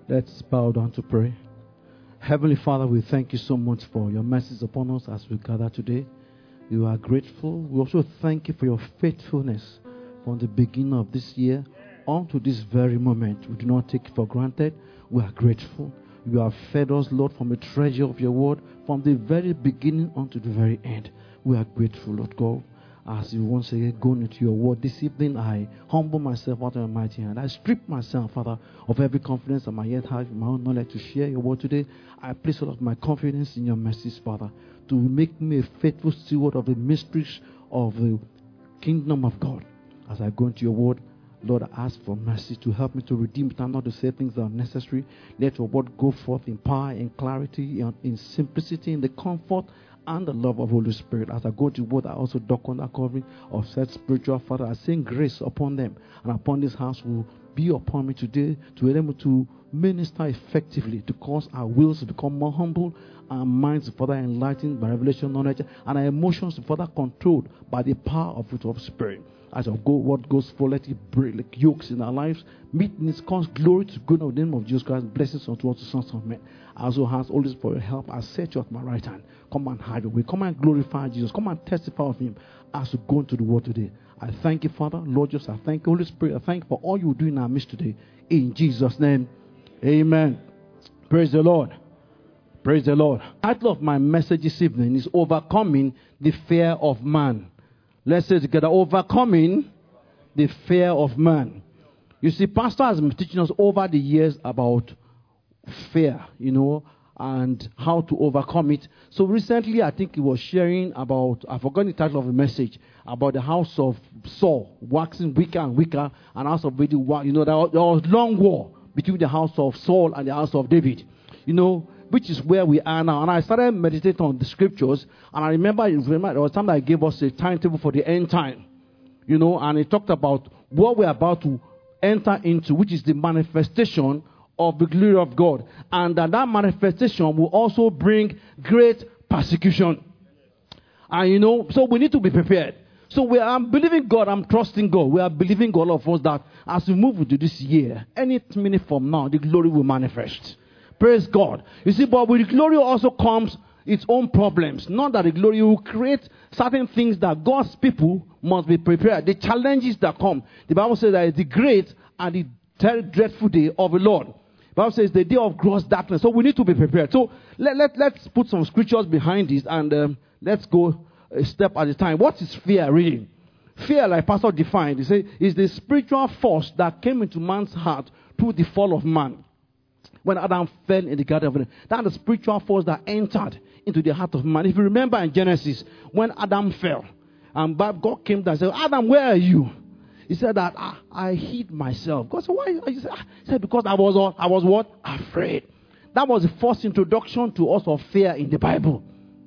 Let's bow down to pray. Heavenly Father, we thank you so much for your mercies upon us as we gather today. We are grateful. We also thank you for your faithfulness from the beginning of this year on to this very moment. We do not take it for granted. We are grateful. You have fed us, Lord, from the treasure of your word from the very beginning unto the very end. We are grateful, Lord God. As you once again go into your word this evening, I humble myself out of your mighty hand. I strip myself, Father, of every confidence I might yet have in my own knowledge to share your word today. I place all of my confidence in your mercies, Father, to make me a faithful steward of the mysteries of the kingdom of God. As I go into your word, Lord, I ask for mercy to help me to redeem it and not to say things that are necessary. Let your word go forth in power, in clarity, in simplicity, in the comfort and the love of Holy Spirit. As I go to word, I also dock on the covering of said spiritual Father. I sing grace upon them and upon this house will be upon me today to be able to minister effectively, to cause our wills to become more humble, our minds to further enlightened by revelation knowledge, and our emotions to further controlled by the power of the Spirit. As our word goes forth, let it break like yokes in our lives. Meekness cause glory to God in the name of Jesus Christ. Blessings unto us, the sons of men. I also ask always for your help. I set you at my right hand. Come and hide away. Come and glorify Jesus. Come and testify of him as we go into the world today. I thank you, Father. Lord Jesus, I thank you, Holy Spirit. I thank you for all you do in our midst today. In Jesus' name, amen. Praise the Lord. Praise the Lord. The title of my message this evening is Overcoming the Fear of Man. Let's say together, overcoming the fear of man. You see, Pastor has been teaching us over the years about fear, and how to overcome it. So recently, I think he was sharing about, I forgot the title of the message, about the house of Saul, waxing weaker and weaker, and house of David, there was long war between the house of Saul and the house of David, which is where we are now. And I started meditating on the scriptures, and I remember there was time that I gave us a timetable for the end time, and it talked about what we're about to enter into, which is the manifestation of the glory of God. And that manifestation will also bring great persecution. And so we need to be prepared. So I'm believing God, I'm trusting God. We are believing God, all of us, that as we move into this year, any minute from now, the glory will manifest. Praise God. You see, but with the glory also comes its own problems. Not that the glory will create certain things that God's people must be prepared. The challenges that come. The Bible says that it's the great and the dreadful day of the Lord. The Bible says the day of gross darkness. So we need to be prepared. So let's put some scriptures behind this and let's go a step at a time. What is fear really? Fear, like Pastor defined, he said, is the spiritual force that came into man's heart through the fall of man. When Adam fell in the Garden of Eden, that's the spiritual force that entered into the heart of man. If you remember in Genesis, when Adam fell, and God came down and said, Adam, where are you? He said that I hid myself. God said, why? He said, because I was what? Afraid. That was the first introduction to us of fear in the Bible.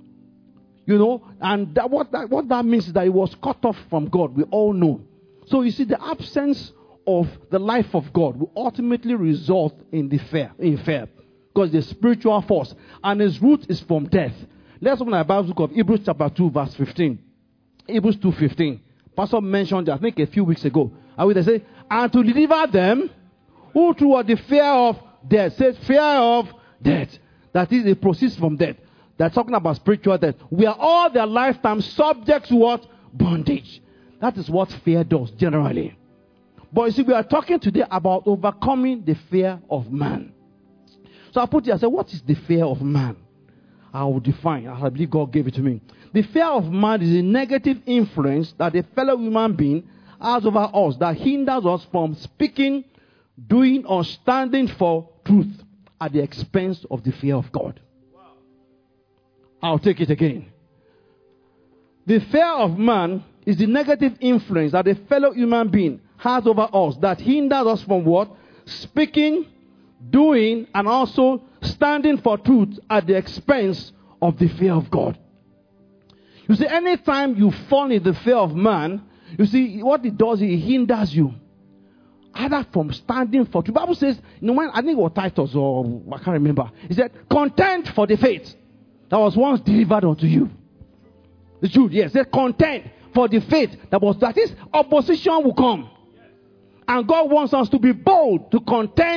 And what that means is that he was cut off from God. We all know. So you see, the absence of the life of God will ultimately result in fear. Because the spiritual force. And its root is from death. Let's open our Bible book of Hebrews chapter 2 verse 15. Hebrews 2:15. Pastor mentioned that, I think, a few weeks ago. And we say, and to deliver them who through the fear of death. Says fear of death. That is, it proceeds from death. They're talking about spiritual death. We are all their lifetime subject to what? Bondage. That is what fear does generally. But you see, we are talking today about overcoming the fear of man. So I put here, I said, what is the fear of man? I will define. I believe God gave it to me. The fear of man is a negative influence that a fellow human being has over us that hinders us from speaking, doing, or standing for truth at the expense of the fear of God. Wow. I'll take it again. The fear of man is the negative influence that a fellow human being has over us that hinders us from what? Speaking, doing, and also standing for truth at the expense of the fear of God. You see, anytime you fall in the fear of man, you see, what it does, it hinders you. Either from standing for truth. The Bible says, when I think it was Titus or I can't remember. It said, contend for the faith that was once delivered unto you. The truth, yes. It said, contend for the faith that is, opposition will come. And God wants us to be bold to contend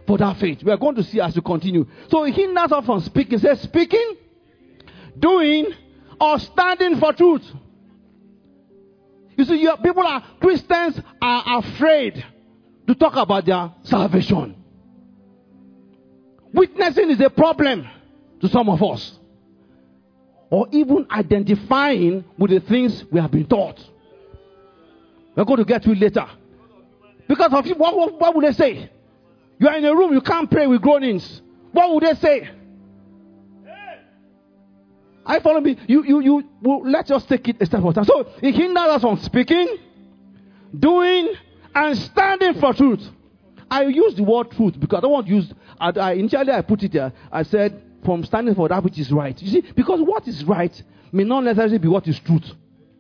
for that faith. We are going to see as we continue. So it hinders us from speaking. It says speaking, doing, or standing for truth. You see, Christians are afraid to talk about their salvation. Witnessing is a problem to some of us. Or even identifying with the things we have been taught. We're going to get to it later. Because of what would they say? You are in a room, you can't pray with groanings. What would they say? I follow me. Let's just take it a step further. So it hinders us from speaking, doing, and standing for truth. I use the word truth because I don't want to use. Initially, I put it there. I said from standing for that which is right. You see, because what is right may not necessarily be what is truth.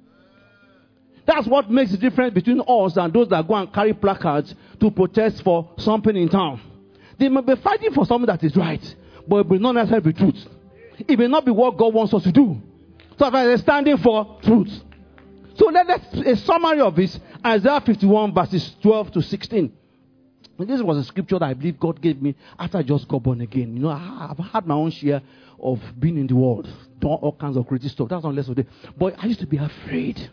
That's what makes the difference between us and those that go and carry placards to protest for something in town. They may be fighting for something that is right, but it will not necessarily be truth. It may not be what God wants us to do. So they're standing for truth. So let's a summary of this. Isaiah 51 verses 12 to 16. And this was a scripture that I believe God gave me after I just got born again. You know, I've had my own share of being in the world, done all kinds of crazy stuff. That's not less of it. But I used to be afraid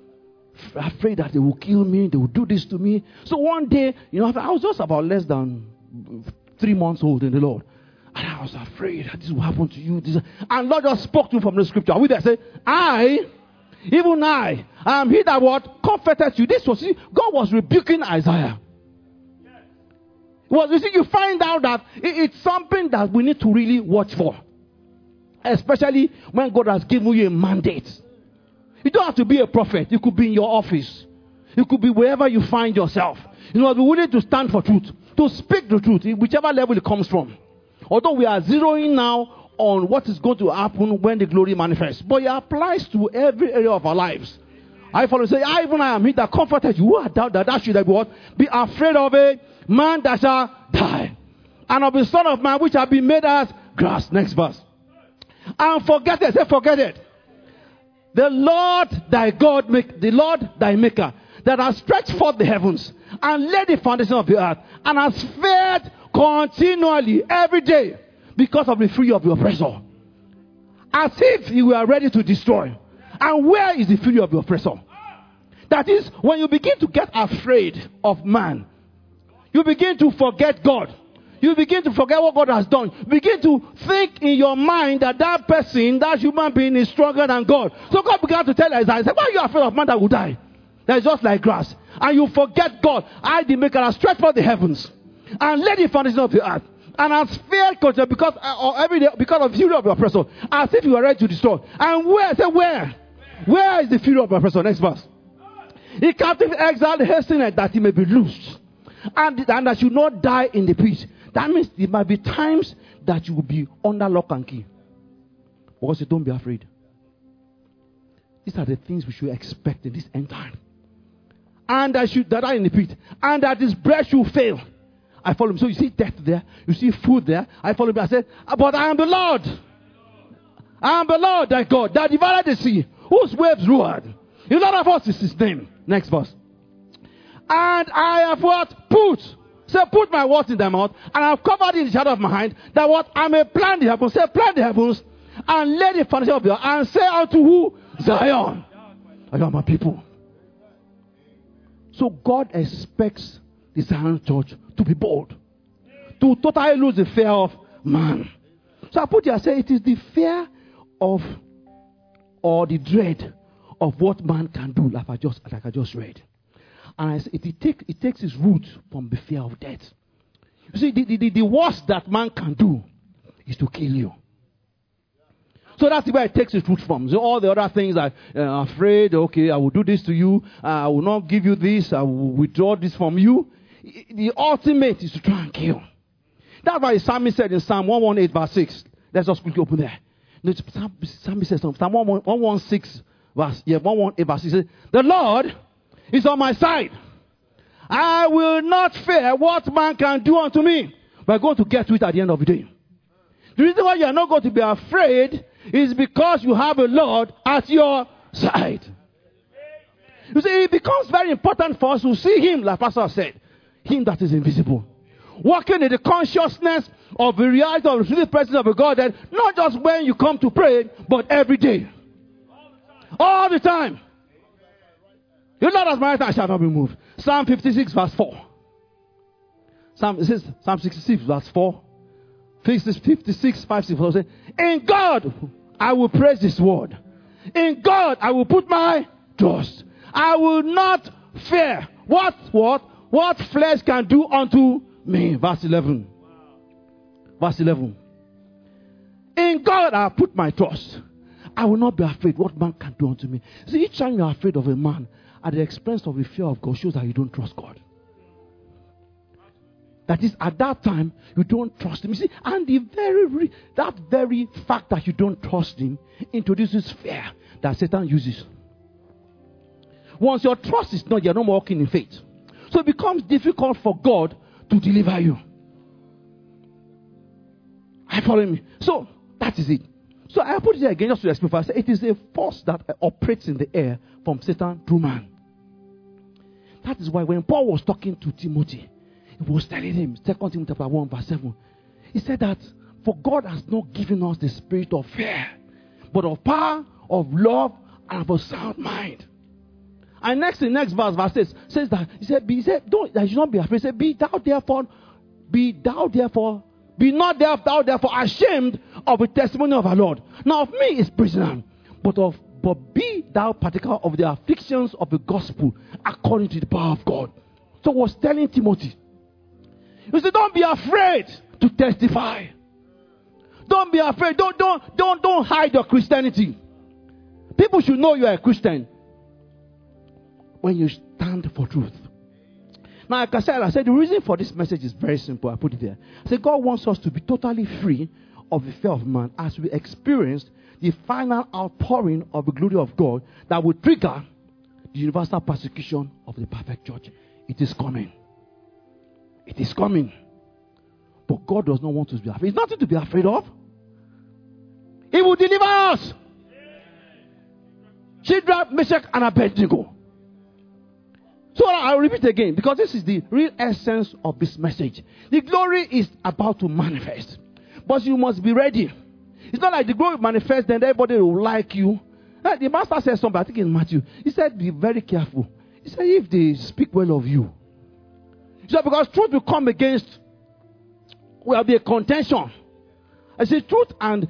that they will kill me, they will do this to me. So one day, you know, I was just about less than 3 months old in the Lord. And I was afraid that this will happen to you. And Lord just spoke to me from the scripture. I would say, even I am he that what comforted you. This was, God was rebuking Isaiah. Well, you see, you find out that it's something that we need to really watch for. Especially when God has given you a mandate. You don't have to be a prophet. You could be in your office. You could be wherever you find yourself. You know, be willing to stand for truth. To speak the truth, whichever level it comes from. Although we are zeroing now on what is going to happen when the glory manifests. But it applies to every area of our lives. I follow say, I am he that comforted you. Who are that should be what? Be afraid of a man that shall die. And of the son of man which have been made as grass. Next verse. And forget it. Say forget it. The Lord thy God the Lord thy maker, that has stretched forth the heavens and laid the foundation of the earth, and has fed continually every day because of the fury of the oppressor. As if he were ready to destroy. And where is the fury of the oppressor? That is, when you begin to get afraid of man, you begin to forget God. You begin to forget what God has done. You begin to think in your mind that that person, that human being is stronger than God. So God began to tell Isaiah, why are you afraid of man that will die? That is just like grass. And you forget God. I, the maker, have stretched forth the heavens and laid the foundation of the earth. And has feared culture because of the fury of the oppressor. As if you were ready to destroy. And where? Say where? Where is the fury of the oppressor? Next verse. He captive exiled hastened that he may be loosed. And that you not die in the pit. That means there might be times that you will be under lock and key. Because you don't be afraid. These are the things we should expect in this end time. And that are in the pit. And that his breath should fail. I follow him. So you see death there. You see food there. I follow him. I said, but I am the Lord. I am the Lord thy God that divided the sea, whose waves roared. In lot of us is his name. Next verse. And I have what? Put my words in their mouth, and I have covered in the shadow of my hand, that what? I may plant the heavens. Say, plant the heavens, and lay the foundation of the earth, and say unto who? Zion. I am my people. So God expects the Zion church to be bold. To totally lose the fear of man. So I put here, I say, it is the fear of, or the dread of what man can do, like I just read. And I say, it takes its root from the fear of death. You see, the worst that man can do is to kill you. So that's where it takes its root from. So all the other things, I'm afraid, okay, I will do this to you. I will not give you this. I will withdraw this from you. The ultimate is to try and kill. That's why the psalmist said in Psalm 118 verse 6. Let's just quickly open there. The psalmist says, Psalm 116 verse, 118 verse 6 says, the Lord is on my side. I will not fear what man can do unto me. We're going to get to it at the end of the day. The reason why you are not going to be afraid is because you have a Lord at your side. You see, it becomes very important for us to see him, like Pastor said, him that is invisible. Walking in the consciousness of the reality of the presence of a God, that not just when you come to pray, but every day. All the time. You know that my right hand shall not be moved. Psalm 56 verse 4. Psalm 66 verse 4. 56 5 6 4 says, in God I will praise His word. In God I will put my trust. I will not fear what flesh can do unto me. Verse 11. Verse 11. In God I put my trust. I will not be afraid what man can do unto me. See, each time you are afraid of a man at the expense of the fear of God shows that you don't trust God. That is, at that time, you don't trust Him. You see, and that very fact that you don't trust Him introduces fear that Satan uses. Once your trust is not, you're not walking in faith. So it becomes difficult for God to deliver you. Are you following me? So, that is it. So I put it here again just to explain. I say it is a force that operates in the air from Satan through man. That is why when Paul was talking to Timothy, he was telling him, 2 Timothy chapter 1 verse 7, he said that, for God has not given us the spirit of fear, but of power, of love, and of a sound mind. And next verse 6 says that, he said, don't, that you should not be afraid. He said, be not therefore ashamed of the testimony of our Lord. Now of me is prisoner, but be thou partaker of the afflictions of the gospel according to the power of God. So he was telling Timothy, he said, don't be afraid to testify. Don't be afraid. Don't hide your Christianity. People should know you are a Christian when you stand for truth. Now, like I said, the reason for this message is very simple. I put it there. I said, God wants us to be totally free of the fear of man as we experience the final outpouring of the glory of God that will trigger the universal persecution of the perfect church. It is coming. It is coming. But God does not want us to be afraid. It's nothing to be afraid of. He will deliver us. Shadrach, Meshach, and Abednego. So I'll repeat again, because this is the real essence of this message. The glory is about to manifest. But you must be ready. It's not like the glory manifests, then everybody will like you. The master said something, I think in Matthew. He said, be very careful. He said, if they speak well of you. He said, because truth will come against, will be a contention. I say truth and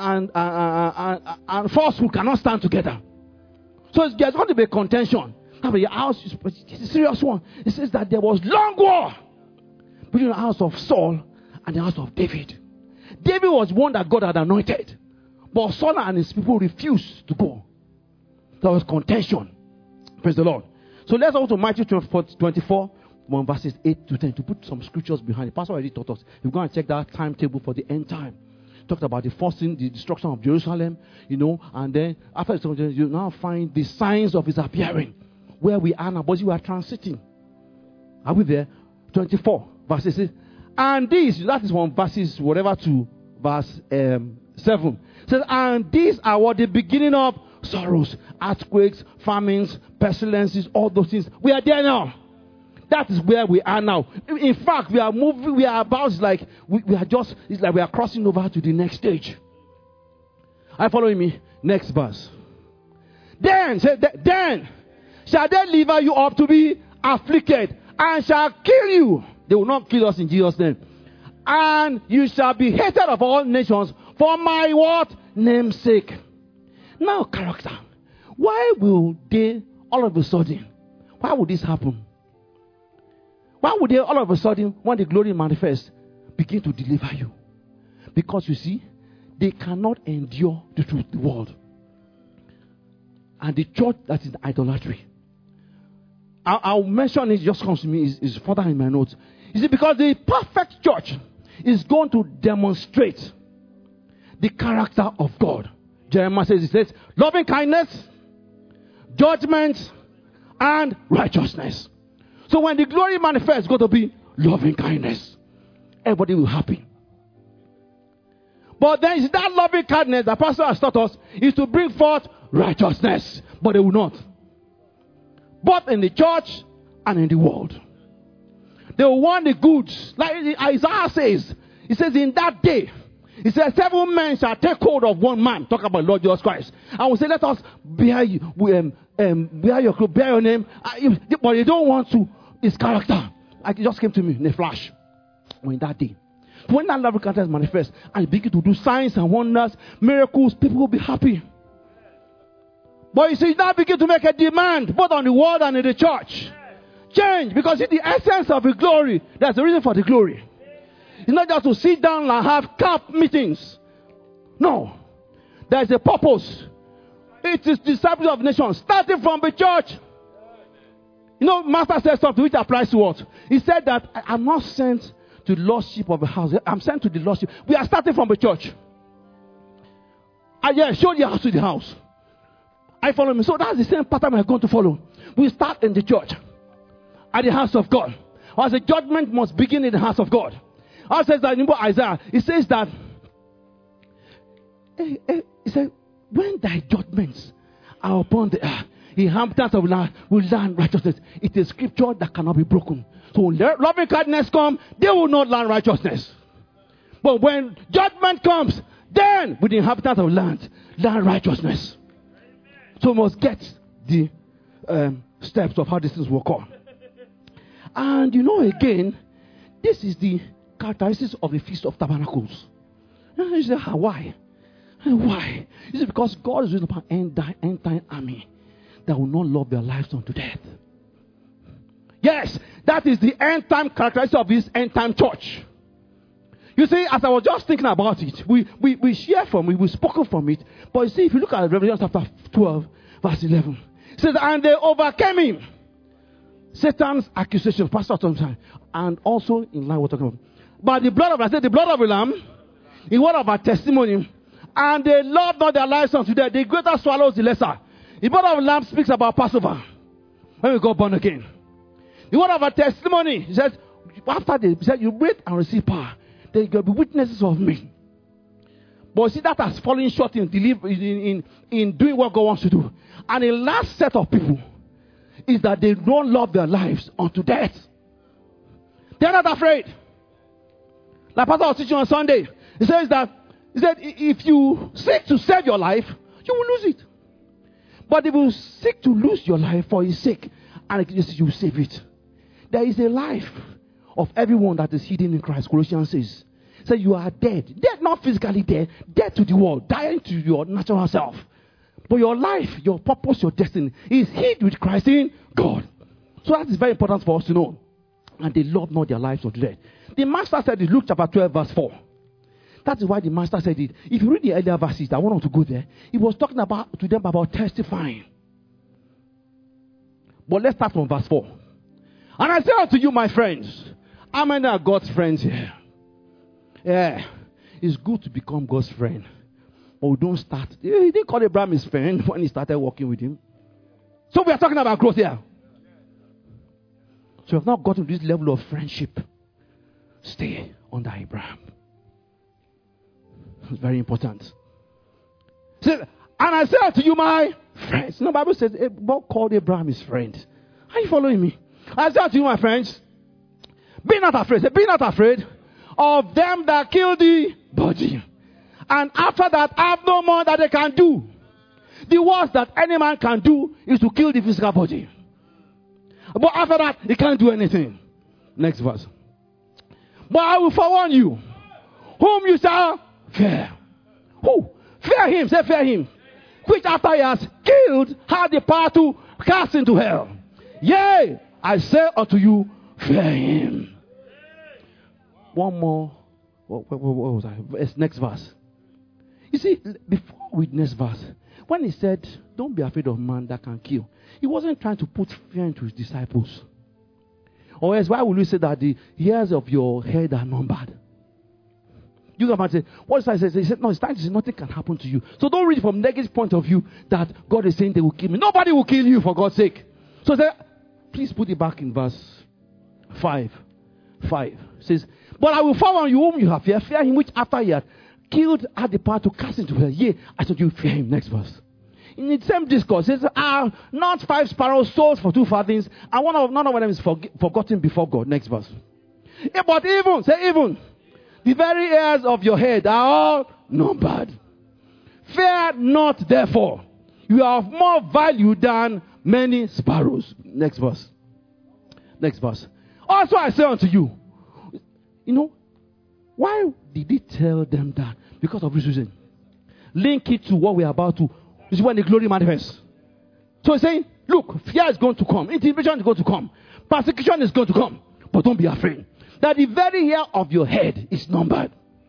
falsehood cannot stand together. So there's going to be a contention. But the house is a serious one. It says that there was long war between the house of Saul and the house of David. David was one that God had anointed, but Saul and his people refused to go. There was contention. Praise the Lord. So let's go to Matthew 24, verses 8 to 10 to put some scriptures behind it. Pastor already taught us. We're going to check that timetable for the end time. Talked about the first thing, the destruction of Jerusalem, and then after the destruction, you now find the signs of his appearing. Where we are now, but we are transiting. Are we there? 24 verses 6. And these, that is from verses whatever to verse 7. Says, and these are what the beginning of sorrows, earthquakes, famines, pestilences, all those things. We are there now. That is where we are now. In fact, we are moving, we are about, it's like we are crossing over to the next stage. Are you following me? Next verse. Then shall they deliver you up to be afflicted, and shall kill you. They will not kill us in Jesus' name. And you shall be hated of all nations for my what? Name's sake. Now, character. Why will they all of a sudden? Why would this happen? Why would they all of a sudden, when the glory manifests, begin to deliver you? Because you see, they cannot endure the truth, the world. And the church that is idolatry. I'll mention it, just comes to me, is further in my notes. You see, because the perfect church is going to demonstrate the character of God. Jeremiah says, loving kindness, judgment, and righteousness. So when the glory manifests, it's going to be loving kindness. Everybody will be happy. But then that loving kindness, the pastor has taught us, is to bring forth righteousness. But they will not. Both in the church and in the world. They will want the goods. Like Isaiah says, he says, in that day, he says, 7 men shall take hold of one man. Talk about Lord Jesus Christ. And we say, let us bear your clothes, bear your name. But they don't want to. His character. It just came to me in a flash. In that day. When that love character manifests and begin to do signs and wonders, miracles, people will be happy. But you see, now begin to make a demand, both on the world and in the church. Change. Because it's the essence of the glory. That's the reason for the glory. It's not just to sit down and have camp meetings. No. There's a purpose. It is disciples of nations, starting from the church. You know, Master said something which applies to what? He said that I'm not sent to the lordship of the house. I'm sent to the lordship. We are starting from the church. And show the house to the house. I follow me. So that's the same pattern we're going to follow. We start in the church. At the house of God. As the judgment must begin in the house of God. As says that in Isaiah, it says that it said, when thy judgments are upon the earth, the inhabitants of land will learn righteousness. It is scripture that cannot be broken. So when loving kindness come, they will not learn righteousness. But when judgment comes, then with the inhabitants of land, learn righteousness. So we must get the steps of how these things will come. And you know, again, this is the characteristics of the Feast of Tabernacles. And you say, why? Why? Is it because God is raising up an end-time army that will not love their lives unto death? Yes, that is the end-time characteristic of this end-time church. You see, as I was just thinking about it, we share from it, we spoken from it. But you see, if you look at Revelation chapter 12, verse 11, it says, and they overcame him. Satan's accusation, Pastor Thompson, and also in line with what we're talking about. But the blood of the Lamb, the word of our testimony, and they loved not their lives unto death. The greater swallows the lesser. The blood of the Lamb speaks about Passover, when we got born again. The word of our testimony, he says, after they said, you wait and receive power, then you'll be witnesses of me. But see, that has fallen short in doing what God wants to do. And the last set of people is that they don't love their lives unto death. They're not afraid. Like Pastor was teaching on Sunday, he said if you seek to save your life, you will lose it. But if you seek to lose your life for his sake, and you save it. There is a life of everyone that is hidden in Christ. Colossians says. So you are dead. Dead, not physically dead. Dead to the world. Dying to your natural self. But your life, your purpose, your destiny is hid with Christ in God. So that is very important for us to know. And they love not their lives unto death. The Master said in Luke chapter 12 verse 4. That is why the Master said it. If you read the earlier verses, I want to go there. He was talking to them about testifying. But let's start from verse 4. And I say unto you, my friends, how many are God's friends here? Yeah, it's good to become God's friend. But we don't start. He didn't call Abraham his friend when he started working with him. So we are talking about growth here. So we have not gotten to this level of friendship. Stay under Abraham. It's very important. And I say unto you, my friends. The Bible says God called Abraham his friend. Are you following me? I say unto you, my friends, be not afraid. Say, be not afraid of them that kill the body. And after that, have no more that they can do. The worst that any man can do is to kill the physical body. But after that, he can't do anything. Next verse. But I will forewarn you, whom you shall fear. Who? Fear him. Say, fear him. Which after he has killed, had the power to cast into hell. Yea, I say unto you, fear him. One more. What was I? Next verse. You see, before with next verse, when he said, don't be afraid of man that can kill, he wasn't trying to put fear into his disciples. Or else, why would you say that the hairs of your head are numbered? You come and say, what is that? He said, no, it's time to say nothing can happen to you. So don't read from negative point of view that God is saying they will kill me. Nobody will kill you for God's sake. So say, please put it back in verse 5. 5 it says, but I will forewarn you whom you have fear. Fear him which after he had killed had the power to cast into hell. Yea, I told you fear him. Next verse. in the same discourse, it says, are not 5 sparrows sold for 2 farthings, and none of them is forgotten before God. Next verse. But even, the very hairs of your head are all numbered. Fear not, therefore. You are of more value than many sparrows. Next verse. Also I say unto you, why did he tell them that? Because of this reason. Link it to what we are about to. This is when the glory manifests. So he's saying, look, fear is going to come. Intimidation is going to come. Persecution is going to come. But don't be afraid. That the very hair of your head is numbered.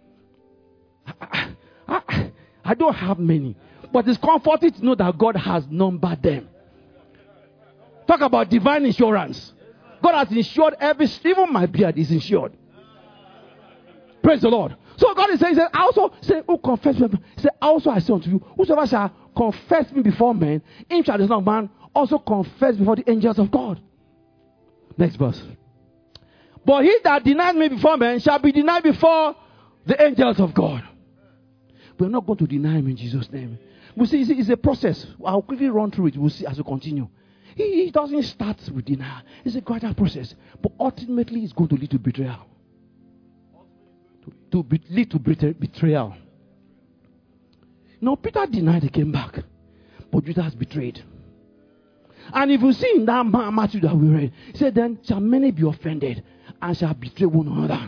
I don't have many. But it's comforting to know that God has numbered them. Talk about divine insurance. God has insured even my beard is insured. Praise the Lord. So God is saying, who confess me? He said, also I say unto you, whosoever shall confess me before men, him shall the Son of Man also confess before the angels of God. Next verse. But he that denies me before men shall be denied before the angels of God. We're not going to deny him in Jesus' name. We see it's a process. I'll quickly run through it. We'll see as we continue. He doesn't start with denial. It's a gradual process. But ultimately, it's going to lead to betrayal. Lead to betrayal. Now, Peter denied he came back. But Judas betrayed. And if you see in that Matthew that we read, he said, then shall many be offended and shall betray one another.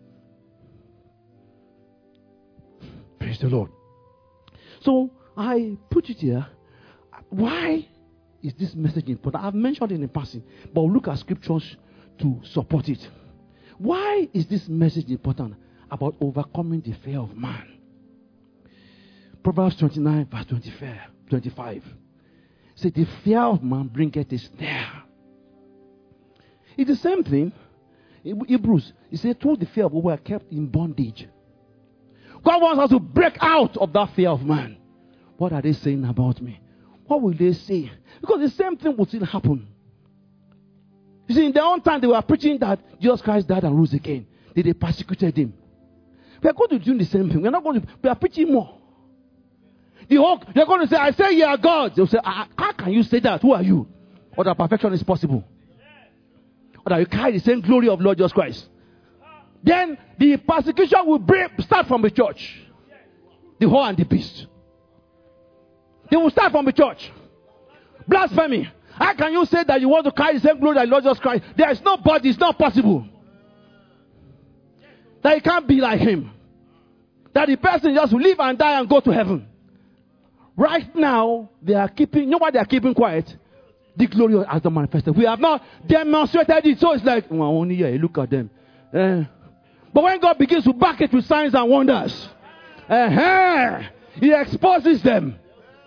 Praise the Lord. So, I put it here. Why is this message important? I've mentioned it in passing, but we'll look at scriptures to support it. Why is this message important about overcoming the fear of man? Proverbs 29 verse 25. Say, the fear of man bringeth a snare. It's the same thing. In Hebrews, it says, through the fear of God we are kept in bondage. God wants us to break out of that fear of man. What are they saying about me? What will they say? Because the same thing will still happen. You see, in their own time, they were preaching that Jesus Christ died and rose again. They persecuted him. We are going to do the same thing. We are preaching more. They're going to say, I say you are God. They'll say, how can you say that? Who are you? Or that perfection is possible. Or that you carry the same glory of Lord Jesus Christ. Then the persecution will start from the church. The whore and the beast. They will start from the church. Blasphemy. How can you say that you want to carry the same glory that Lord Jesus Christ? There is nobody, it's not possible. That you can't be like him. That the person just will live and die and go to heaven. Right now, they are keeping, why they are keeping quiet? The glory has not manifested. We have not demonstrated it, so it's like, only here, look at them. But when God begins to back it with signs and wonders, He exposes them.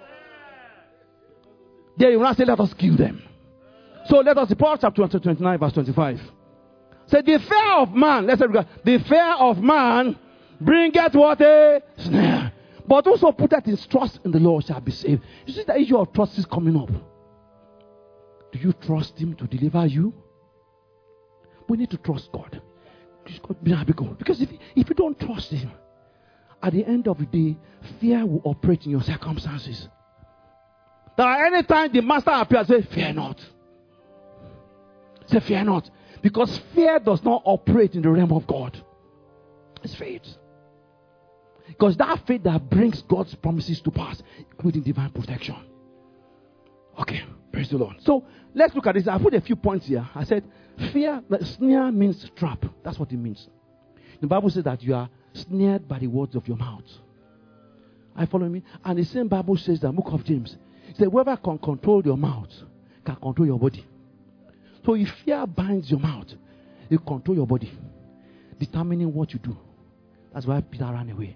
Then He will not say, let us kill them. So let us, Proverbs chapter 29, verse 25. Say, the fear of man, let's say, the fear of man bringeth what? A snare. But also put that his trust in the Lord shall be saved. You see, the issue of trust is coming up. Do you trust Him to deliver you? We need to trust God. Because if you don't trust Him, at the end of the day, fear will operate in your circumstances. That any time the master appears, say, fear not. Say, fear not. Because fear does not operate in the realm of God. It's faith. Because that faith that brings God's promises to pass, including divine protection. Okay, praise the Lord. So, let's look at this. I put a few points here. I said, fear, snare means trap. That's what it means. The Bible says that you are snared by the words of your mouth. Are you following me? And the same Bible says, the book of James, it says, whoever can control your mouth can control your body. So if fear binds your mouth, you control your body, determining what you do. That's why Peter ran away.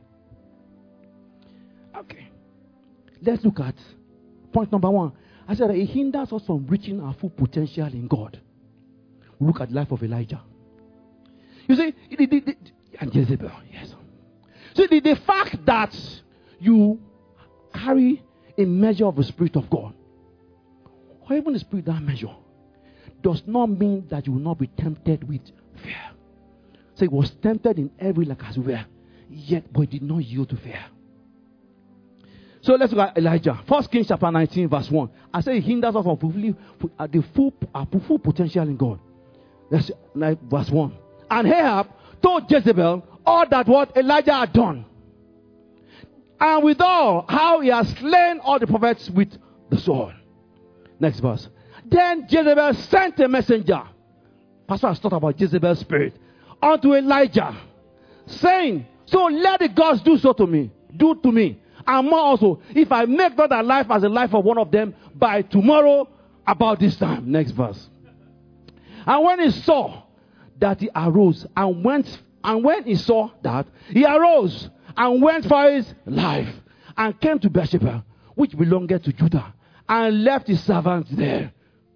Okay. Let's look at point number 1. I said that it hinders us from reaching our full potential in God. Look at the life of Elijah. You see, and Jezebel, yes. So the fact that you carry a measure of the Spirit of God, or even the Spirit that measure, does not mean that you will not be tempted with fear. So he was tempted in every like as well, yet but he did not yield to fear. So let's look at Elijah. 1 Kings chapter 19, verse 1. I say it hinders us from fulfilling the full potential in God. That's like verse 1. And Ahab told Jezebel all that what Elijah had done. And withal, how he has slain all the prophets with the sword. Next verse. Then Jezebel sent a messenger. Pastor has talked about Jezebel's spirit. Unto Elijah, saying, so let the gods do so to me. Do to me. And more also, if I make not thy life as the life of one of them by tomorrow about this time. Next verse. And when he saw that he arose and went, and when he saw that, he arose and went for his life and came to Beersheba, which belonged to Judah, and left his servants there.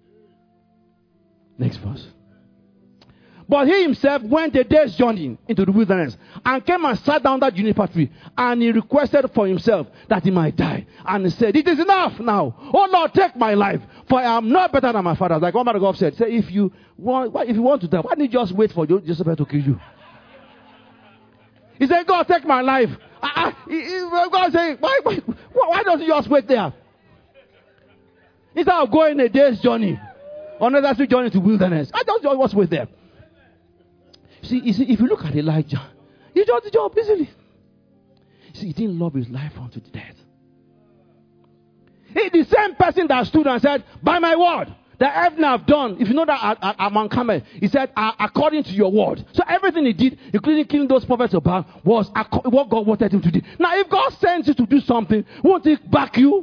Next verse. But he himself went a day's journey into the wilderness and came and sat down that juniper tree, and he requested for himself that he might die. And he said, it is enough now. Oh Lord, take my life, for I am not better than my father. Like one man of God said, say, if you want to die, why didn't you just wait for Jezebel to kill you? He said, God, take my life. God said, why don't you just wait there? Instead of going a day's journey, another journey to wilderness, I just wait there. See, if you look at Elijah, he does the job easily. See, he didn't love his life unto the death. He, the same person that stood and said, by my word, that everything I've done, if you know that at Mount Carmel, he said, according to your word. So everything he did, including killing those prophets of Baal, was what God wanted him to do. Now, if God sends you to do something, won't he back you?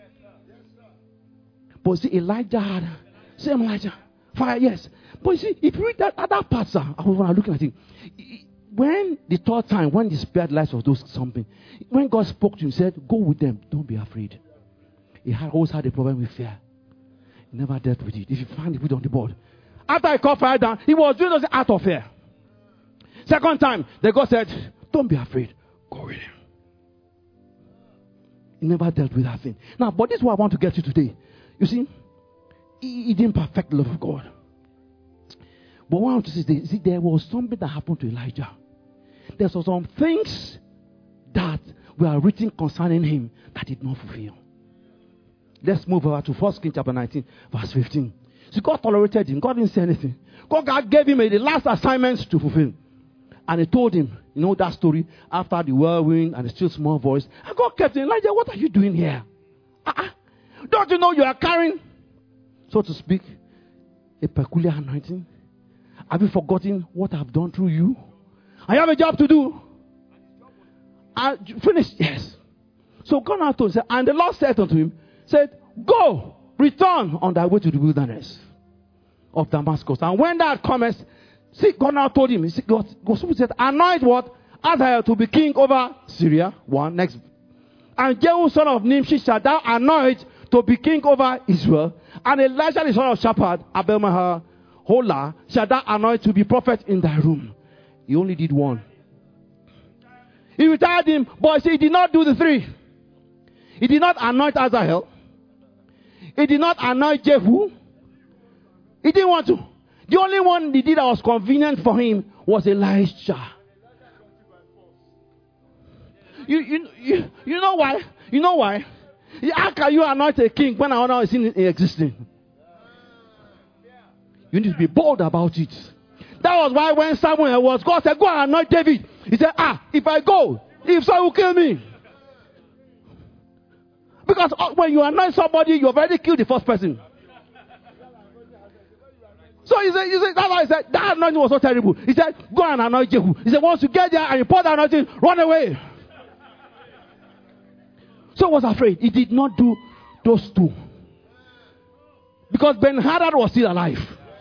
But see, Elijah had, same Elijah, fire, yes. But you see, if you read that other part, sir, I was looking at it. When the third time, when the spared lives of those something, when God spoke to him, he said, go with them, don't be afraid. He always had a problem with fear. He never dealt with it. If you find it, put it on the board. After he called fire down, he was doing those out of fear. Second time, the God said, don't be afraid, go with him. He never dealt with that thing. Now, but this is what I want to get you today. You see, he didn't perfect the love of God. But what I want to say is, there was something that happened to Elijah. There were some things that were written concerning him that did not fulfill. Let's move over to 1 Kings chapter 19, verse 15. So God tolerated him. God didn't say anything. God gave him the last assignments to fulfill. And he told him, you know that story, after the whirlwind and the still small voice. And God kept saying, Elijah, what are you doing here? Don't you know you are carrying, so to speak, a peculiar anointing? Have you forgotten what I've done through you? I have a job to do. Finished? Yes. So God now told him, and the Lord said unto him, said, go, return on thy way to the wilderness of Damascus. And when that comes, see, God now told him, God said, anoint what? Azael to be king over Syria. One, next. And Jehu son of Nimshi shall thou anoint to be king over Israel. And Elijah the son of Shaphat, Abel Hola, shall thou anoint to be prophet in thy room. He only did one. He retired him, but he did not do the three. He did not anoint Azael. He did not anoint Jehu. He didn't want to. The only one he did that was convenient for him was Elisha. You know why? You know why? How can you anoint a king when another is in existing? You need to be bold about it. That was why when Samuel was, God said, go and anoint David. He said, if I go, if so, will kill me. Because when you anoint somebody, you've already killed the first person. So he said, that's why he said, that anointing was so terrible. He said, go and anoint Jehu. He said, once you get there and you pour the anointing, run away. So he was afraid. He did not do those two. Because Ben-Hadad was still alive.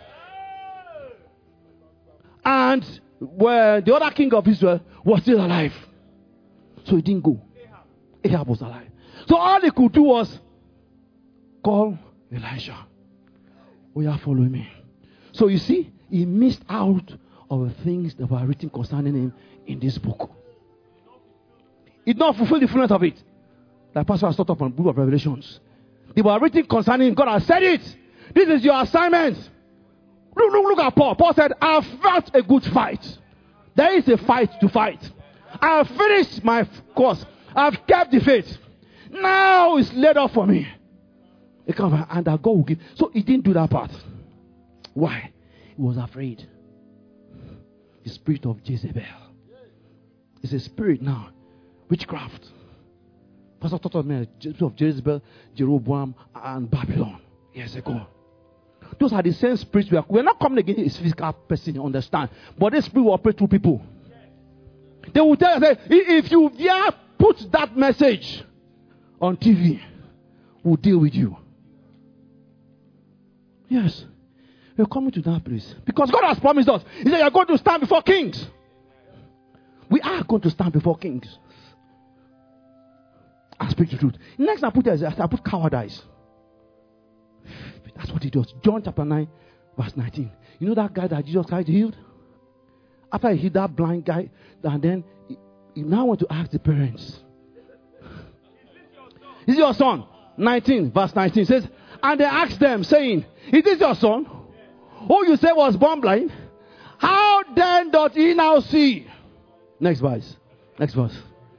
And the other king of Israel was still alive. So he didn't go. Ahab was alive. So all he could do was call Elisha. Oh, yeah, follow me. So you see, he missed out on the things that were written concerning him in this book. He did not fulfill the fullness of it. Like Pastor has taught up on the book of Revelations. They were written concerning him. God has said it. This is your assignment. Look at Paul. Paul said, I have fought a good fight. There is a fight to fight. I have finished my course. I have kept the faith. now it's laid up for me. And that God will give. So he didn't do that part. Why? He was afraid. The spirit of Jezebel. It's a spirit now. Witchcraft. Pastor taught me the spirit of Jezebel, Jeroboam, and Babylon years ago. Those are the same spirits. We're not coming against a physical person, you understand. But this spirit will operate through people. They will tell you, if you dare put that message on TV, we'll deal with you. Yes. We're coming to that place. Because God has promised us. He said, you're going to stand before kings. We are going to stand before kings. And speak the truth. Next I put cowardice. That's what he does. John chapter 9, verse 19. You know that guy that Jesus Christ healed? After he healed that blind guy, and then he now went to ask the parents. Is your son? 19, verse 19 says, and they asked them, saying, is this your son? Who you say was born blind? How then doth he now see? Next verse. Next verse.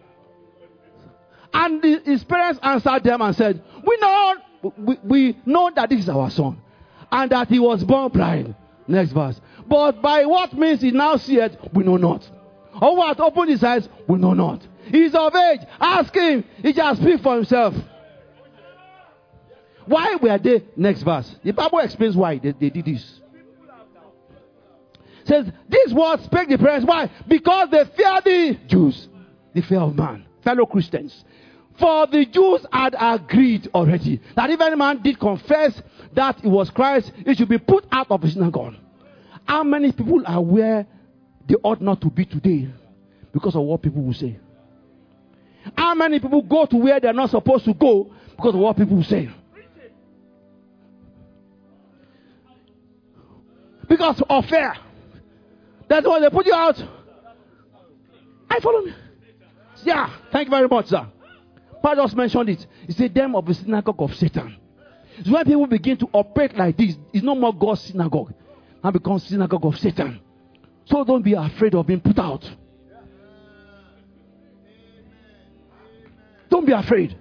And his parents answered them and said, we know that this is our son, and that he was born blind. Next verse. But by what means he now seeth, we know not. Or what opened his eyes, we know not. He is of age. Ask him. He shall speak for himself. Why were they? Next verse. The Bible explains why they did this. It says, this word spake the parents. Why? Because they fear the Jews. The fear of man. Fellow Christians. For the Jews had agreed already that if any man did confess that it was Christ, it should be put out of the synagogue. How many people are where they ought not to be today because of what people will say? How many people go to where they're not supposed to go because of what people will say? Because of fear. That's why they put you out. I follow me. Yeah, thank you very much, sir. Paul just mentioned it. He said, them of the synagogue of Satan. It's when people begin to operate like this, it's no more God's synagogue. Now becomes synagogue of Satan. So don't be afraid of being put out. Don't be afraid.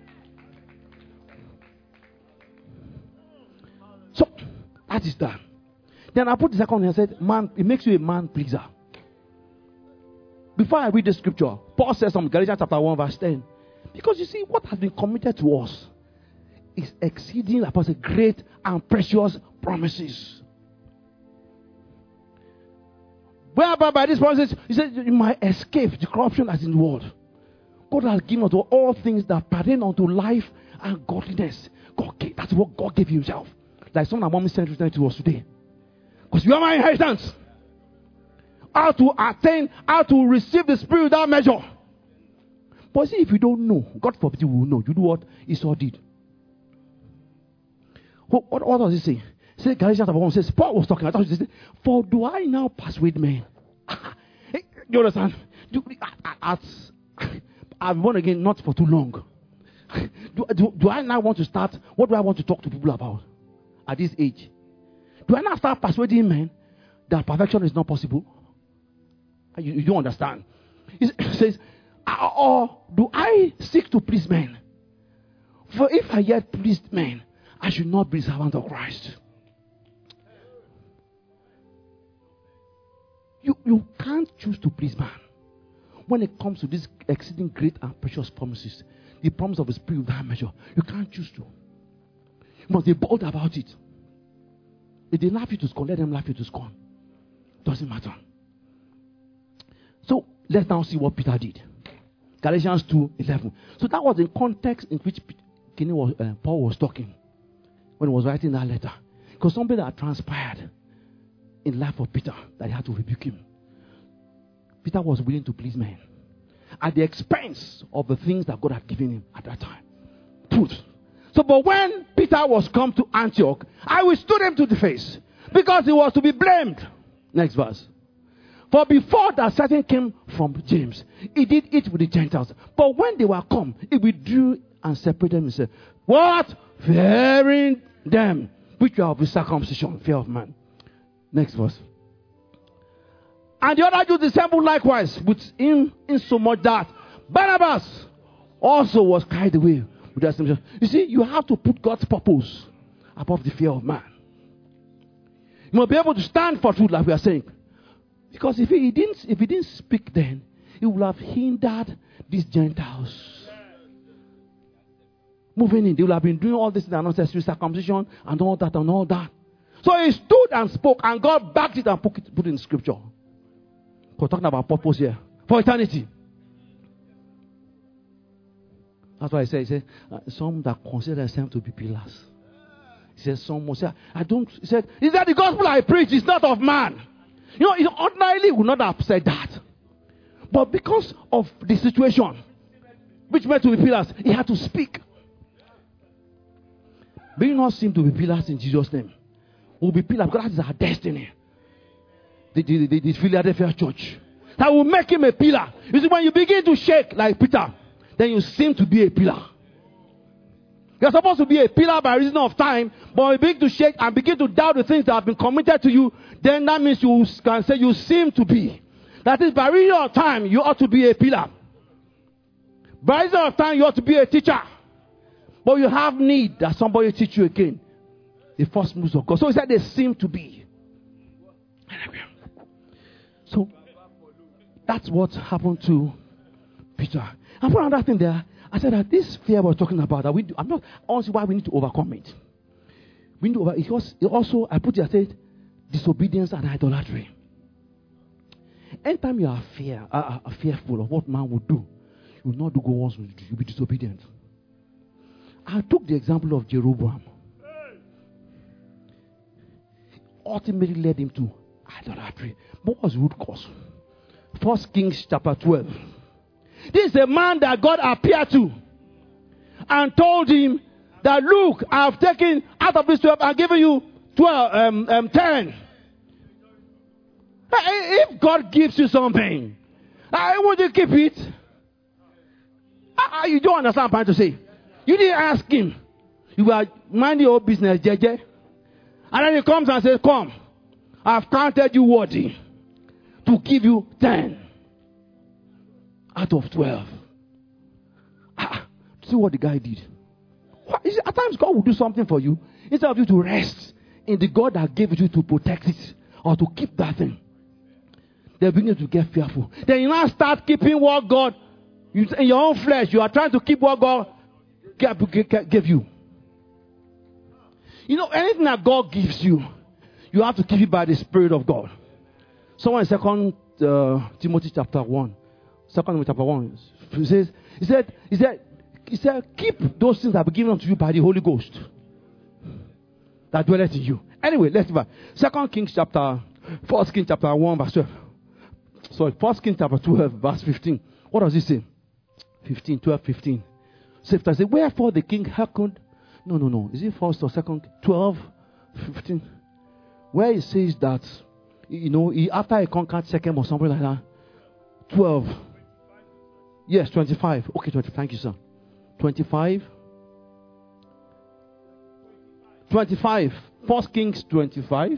So, that is that. Then I put the second one and said, man, it makes you a man pleaser. Before I read the scripture, Paul says from Galatians chapter 1 verse 10. Because you see, what has been committed to us is exceeding upon the great and precious promises. Whereby by these promises, he said, you might escape the corruption that's in the world. God has given us all things that pertain unto life and godliness. That's what God gave himself. Like someone among me sent to us today. Because you are my inheritance. How to attain, how to receive the Spirit without measure. But see, if you don't know, God forbid you will know. You do what Esau did. What does he say? Say Galatians chapter 1 says, Paul was talking. I thought he said, for do I now persuade men? You understand? I've born again not for too long. Do I now want to start? What do I want to talk to people about at this age? Do I now start persuading men that perfection is not possible? You don't understand. It says, or do I seek to please men? For if I yet pleased men, I should not be servant of Christ. You can't choose to please man. When it comes to these exceeding great and precious promises, the promise of the Spirit without measure, you can't choose to. You must be bold about it. If they laugh you to scorn, let them laugh you to scorn. Doesn't matter. So let's now see what Peter did. Galatians 2:11. So that was the context in which Paul was talking when he was writing that letter. Because something that transpired in the life of Peter that he had to rebuke him. Peter was willing to please men at the expense of the things that God had given him at that time. Truth. So, but when Peter was come to Antioch, I withstood him to the face because he was to be blamed. Next verse. For before that Satan came from James, he did eat with the Gentiles. But when they were come, he withdrew and separated them and said, what? Fearing them, which were of the circumcision, fear of man. Next verse. And the other Jews dissembled likewise with him, in so much that Barnabas also was carried away You see, you have to put God's purpose above the fear of man. You must be able to stand for truth, like we are saying. Because if he didn't speak then, he would have hindered these Gentiles moving in. They would have been doing all this unnecessary circumcision and all that and all that. So he stood and spoke, and God backed it and put it in scripture. We're talking about purpose here. For eternity. That's why he said some that consider themselves to be pillars. He said, some will say, he said, is that the gospel I preach is not of man? You know, he ordinarily would not have said that. But because of the situation, which meant to be pillars, he had to speak. May you not seem to be pillars in Jesus' name. We'll be pillars because that is our destiny. The Philadelphia church. That will make him a pillar. You see, when you begin to shake like Peter, then you seem to be a pillar. You're supposed to be a pillar by reason of time, but when you begin to shake and begin to doubt the things that have been committed to you, then that means you can say you seem to be. That is, by reason of time, you ought to be a pillar. By reason of time, you ought to be a teacher. But you have need that somebody teach you again. The first moves of God. So he said they seem to be. So that's what happened to Peter. And for another thing there, I said that this fear we're talking about, I'm not honestly why we need to overcome it. We need to because also I put it, I said disobedience and idolatry. Anytime you are fearful of what man would do, you will not do what wants to do. You'll be disobedient. I took the example of Jeroboam. Ultimately led him to idolatry. What was the root cause? 1 Kings chapter 12. This is a man that God appeared to and told him that, look, I have taken out of this 12 and given you 10. If God gives you something, would you keep it? You don't understand what I'm trying to say. You didn't ask him. You were minding your business, JJ. And then he comes and says, come, I've counted you worthy to give you 10 out of 12. See what the guy did. At times God will do something for you instead of you to rest in the God that gave it you to protect it or to keep that thing. They begin to get fearful. Then you now start keeping what God, in your own flesh, you are trying to keep what God gave you. You know, anything that God gives you, you have to keep it by the Spirit of God. Someone in 2 Timothy chapter 1, 2 Timothy chapter 1, he said, keep those things that have been given unto you by the Holy Ghost that dwelleth in you. Anyway, let's go back. 1 Kings chapter 1, verse 12. Sorry, 1 Kings chapter 12, verse 15. What does it say? 12:15. So I say, wherefore the king hearkened. No. Is it 1st or 2nd? 12:15. Where it says that, after he conquered Shechem or something like that. 12. Yes, 25. Okay, 25. Thank you, sir. 25. 25. 1 Kings 25.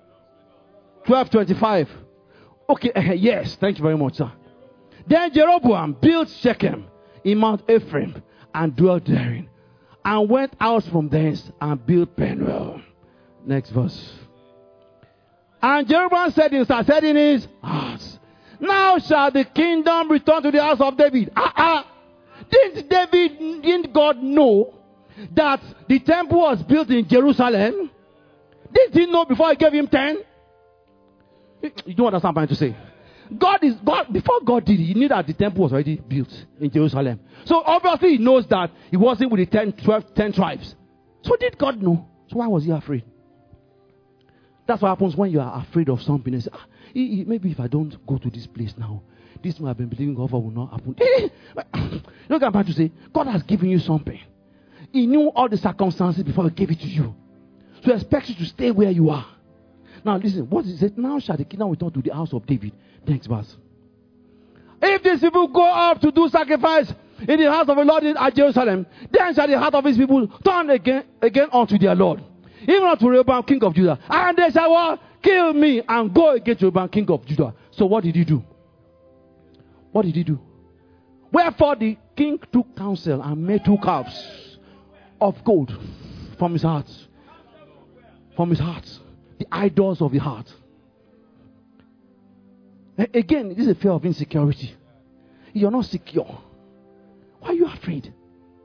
12:25. Okay, yes. Thank you very much, sir. Then Jeroboam built Shechem in Mount Ephraim and dwelt therein, and went out from thence and built Penuel. Next verse. And Jeroboam said in his heart, now shall the kingdom return to the house of David. Didn't God know that the temple was built in Jerusalem? Didn't he know before he gave him 10? You don't understand what I'm trying to say. God, before God did it, he knew that the temple was already built in Jerusalem. So obviously he knows that he wasn't with the 10 tribes. So did God know? So why was he afraid? That's what happens when you are afraid of something. And say, maybe if I don't go to this place now, this thing I've been believing God for will not happen. You know what I'm trying to say? God has given you something. He knew all the circumstances before he gave it to you. So he expects you to stay where you are. Now listen, what is it? Now shall the kingdom return to the house of David. Next verse. If these people go up to do sacrifice in the house of the Lord at Jerusalem, then shall the heart of his people turn again unto their Lord, even unto Rehoboam king of Judah, and they shall what? Kill me and go against Rehoboam king of Judah. So what did he do? What did he do? Wherefore the king took counsel and made 2 calves of gold from his heart. From his heart. The idols of the heart. Again, this is a fear of insecurity. You're not secure. Why are you afraid?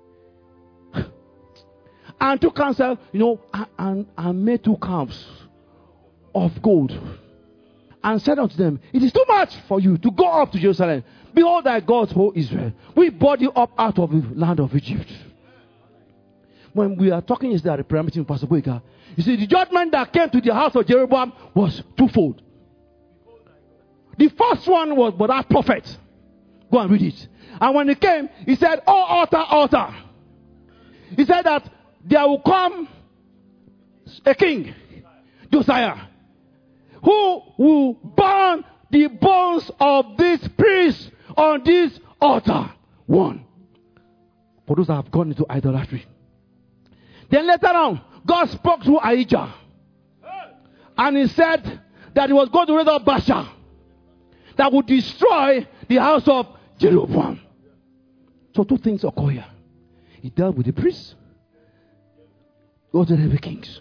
And took counsel, and made 2 calves of gold. And said unto them, it is too much for you to go up to Jerusalem. Behold thy God, O Israel. We brought you up out of the land of Egypt. When we are talking yesterday at the prayer meeting with Pastor Boyka, you see, the judgment that came to the house of Jeroboam was twofold. The first one was by that prophet. Go and read it. And when he came, he said, oh, altar, altar. He said that there will come a king, Josiah, who will burn the bones of this priest on this altar. 1. For those that have gone into idolatry. Then later on, God spoke to Ahijah. And he said that he was going to raise up Baasha that would destroy the house of Jeroboam. So 2 things occur here. He dealt with the priests. He also dealt with kings.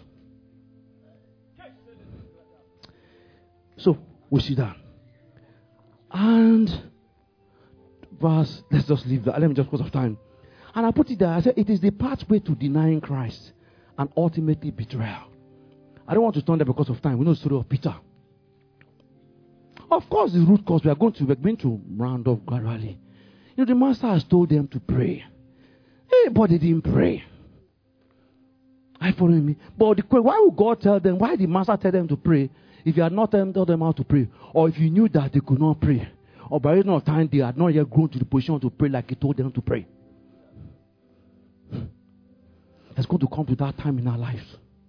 So we see that. And let's just leave that. Let me just because of time. And I put it there. I said it is the pathway to denying Christ and ultimately betrayal. I don't want to turn there because of time. We know the story of Peter. Of course, the root cause we're going to round up gradually. The master has told them to pray. But they didn't pray. Are you following me? But why would God tell them? Why did the master tell them to pray if he had not told them how to pray? Or if he knew that they could not pray? Or by reason of time they had not yet grown to the position to pray like he told them to pray? There's going to come to that time in our lives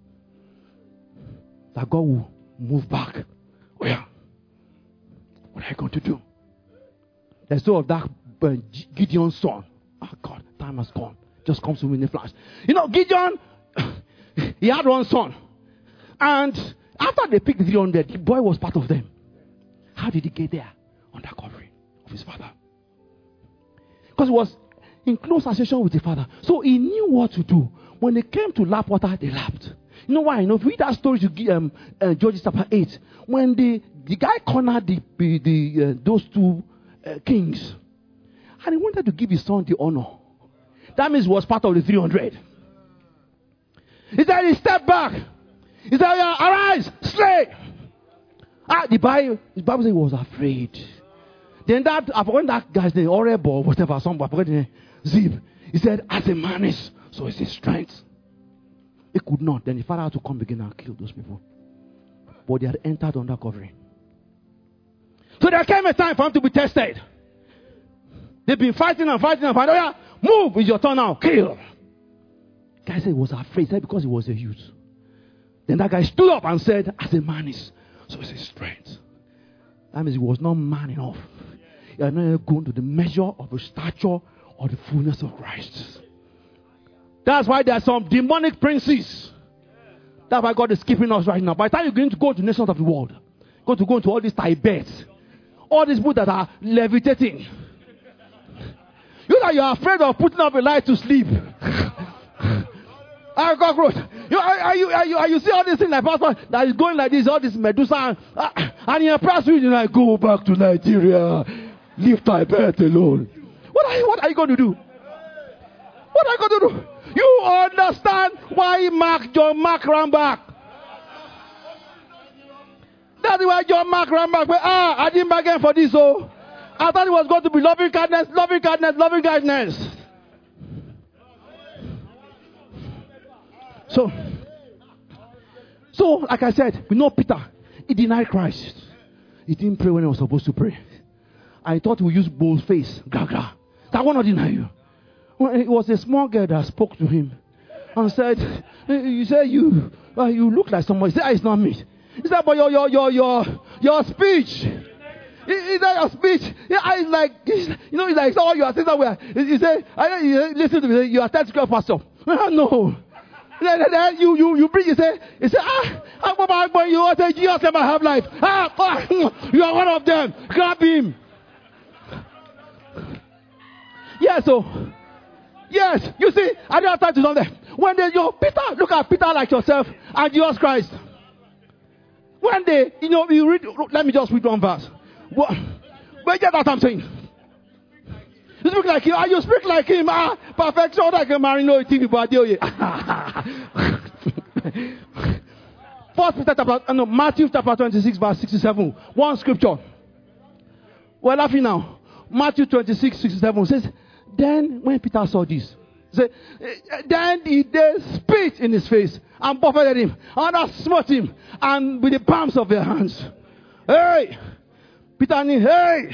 that God will move back. Oh yeah. What are you going to do? There's so of that Gideon's son. Oh God, time has gone. Just comes to me in a flash. Gideon, he had 1 son. And after they picked the 300, the boy was part of them. How did he get there? Under covering of his father. Because he was in close association with the father. So he knew what to do. When they came to lap water, they lapped. You know why? If we read that story to Judges chapter 8, when the guy cornered those 2 kings, and he wanted to give his son the honor. That means he was part of the 300. He said he stepped back. He said, arise, slay. The Bible said he was afraid. Then I forgot that guy's name, Oreb or whatever, I forgot the name, Zib. He said, as a man is, so is his strength. He could not. Then the father had to come again and kill those people. But they had entered under covering. So there came a time for him to be tested. They've been fighting and fighting and fighting. Oh yeah, move, it's your turn now, kill. The guy said he was afraid. He said because he was a youth. Then that guy stood up and said, as a man is, so is his strength. That means he was not man enough. He had not gone to the measure of the stature or the fullness of Christ. That's why there are some demonic princes. That's why God is keeping us right now. By the time you're going to go to nations of the world, go into all these Tibet, all these people that are levitating. You are afraid of putting up a light to sleep. Cockroach. You see all these things like pastor that is going like this, all this Medusa, and you're pressed with you like, go back to Nigeria, leave Tibet alone. What are you going to do? What are you going to do? You understand why John Mark ran back? That's why John Mark ran back. I didn't bargain for this, so I thought it was going to be loving kindness, loving kindness, loving kindness. So, like I said, we know Peter. He denied Christ. He didn't pray when he was supposed to pray. I thought he would use bold face. Gaga. That will not deny you. Well, it was a small girl that spoke to him and said, "You say you look like somebody." He said, "It's not me." He said, "But your speech." Is that your speech? Yeah, it's like all you are saying somewhere. You say, listen to me. You are telling pastor. No. Then you bring. You say, you say, Jesus never have life. You are one of them. Grab him. Yes. Yes, so. Yes, you see, I don't have time to know that. When Peter, look at Peter like yourself and Jesus Christ. When they, you read, let me just read one verse. But get what I'm saying. You speak like him. You speak like him. Perfection like a marino TV body. Matthew chapter 26 verse 67. One scripture. We're laughing now. Matthew 26, 67 says, then when Peter saw this, then they spit in his face and buffeted him, and others smote him, and with the palms of their hands. Hey! Peter, hey!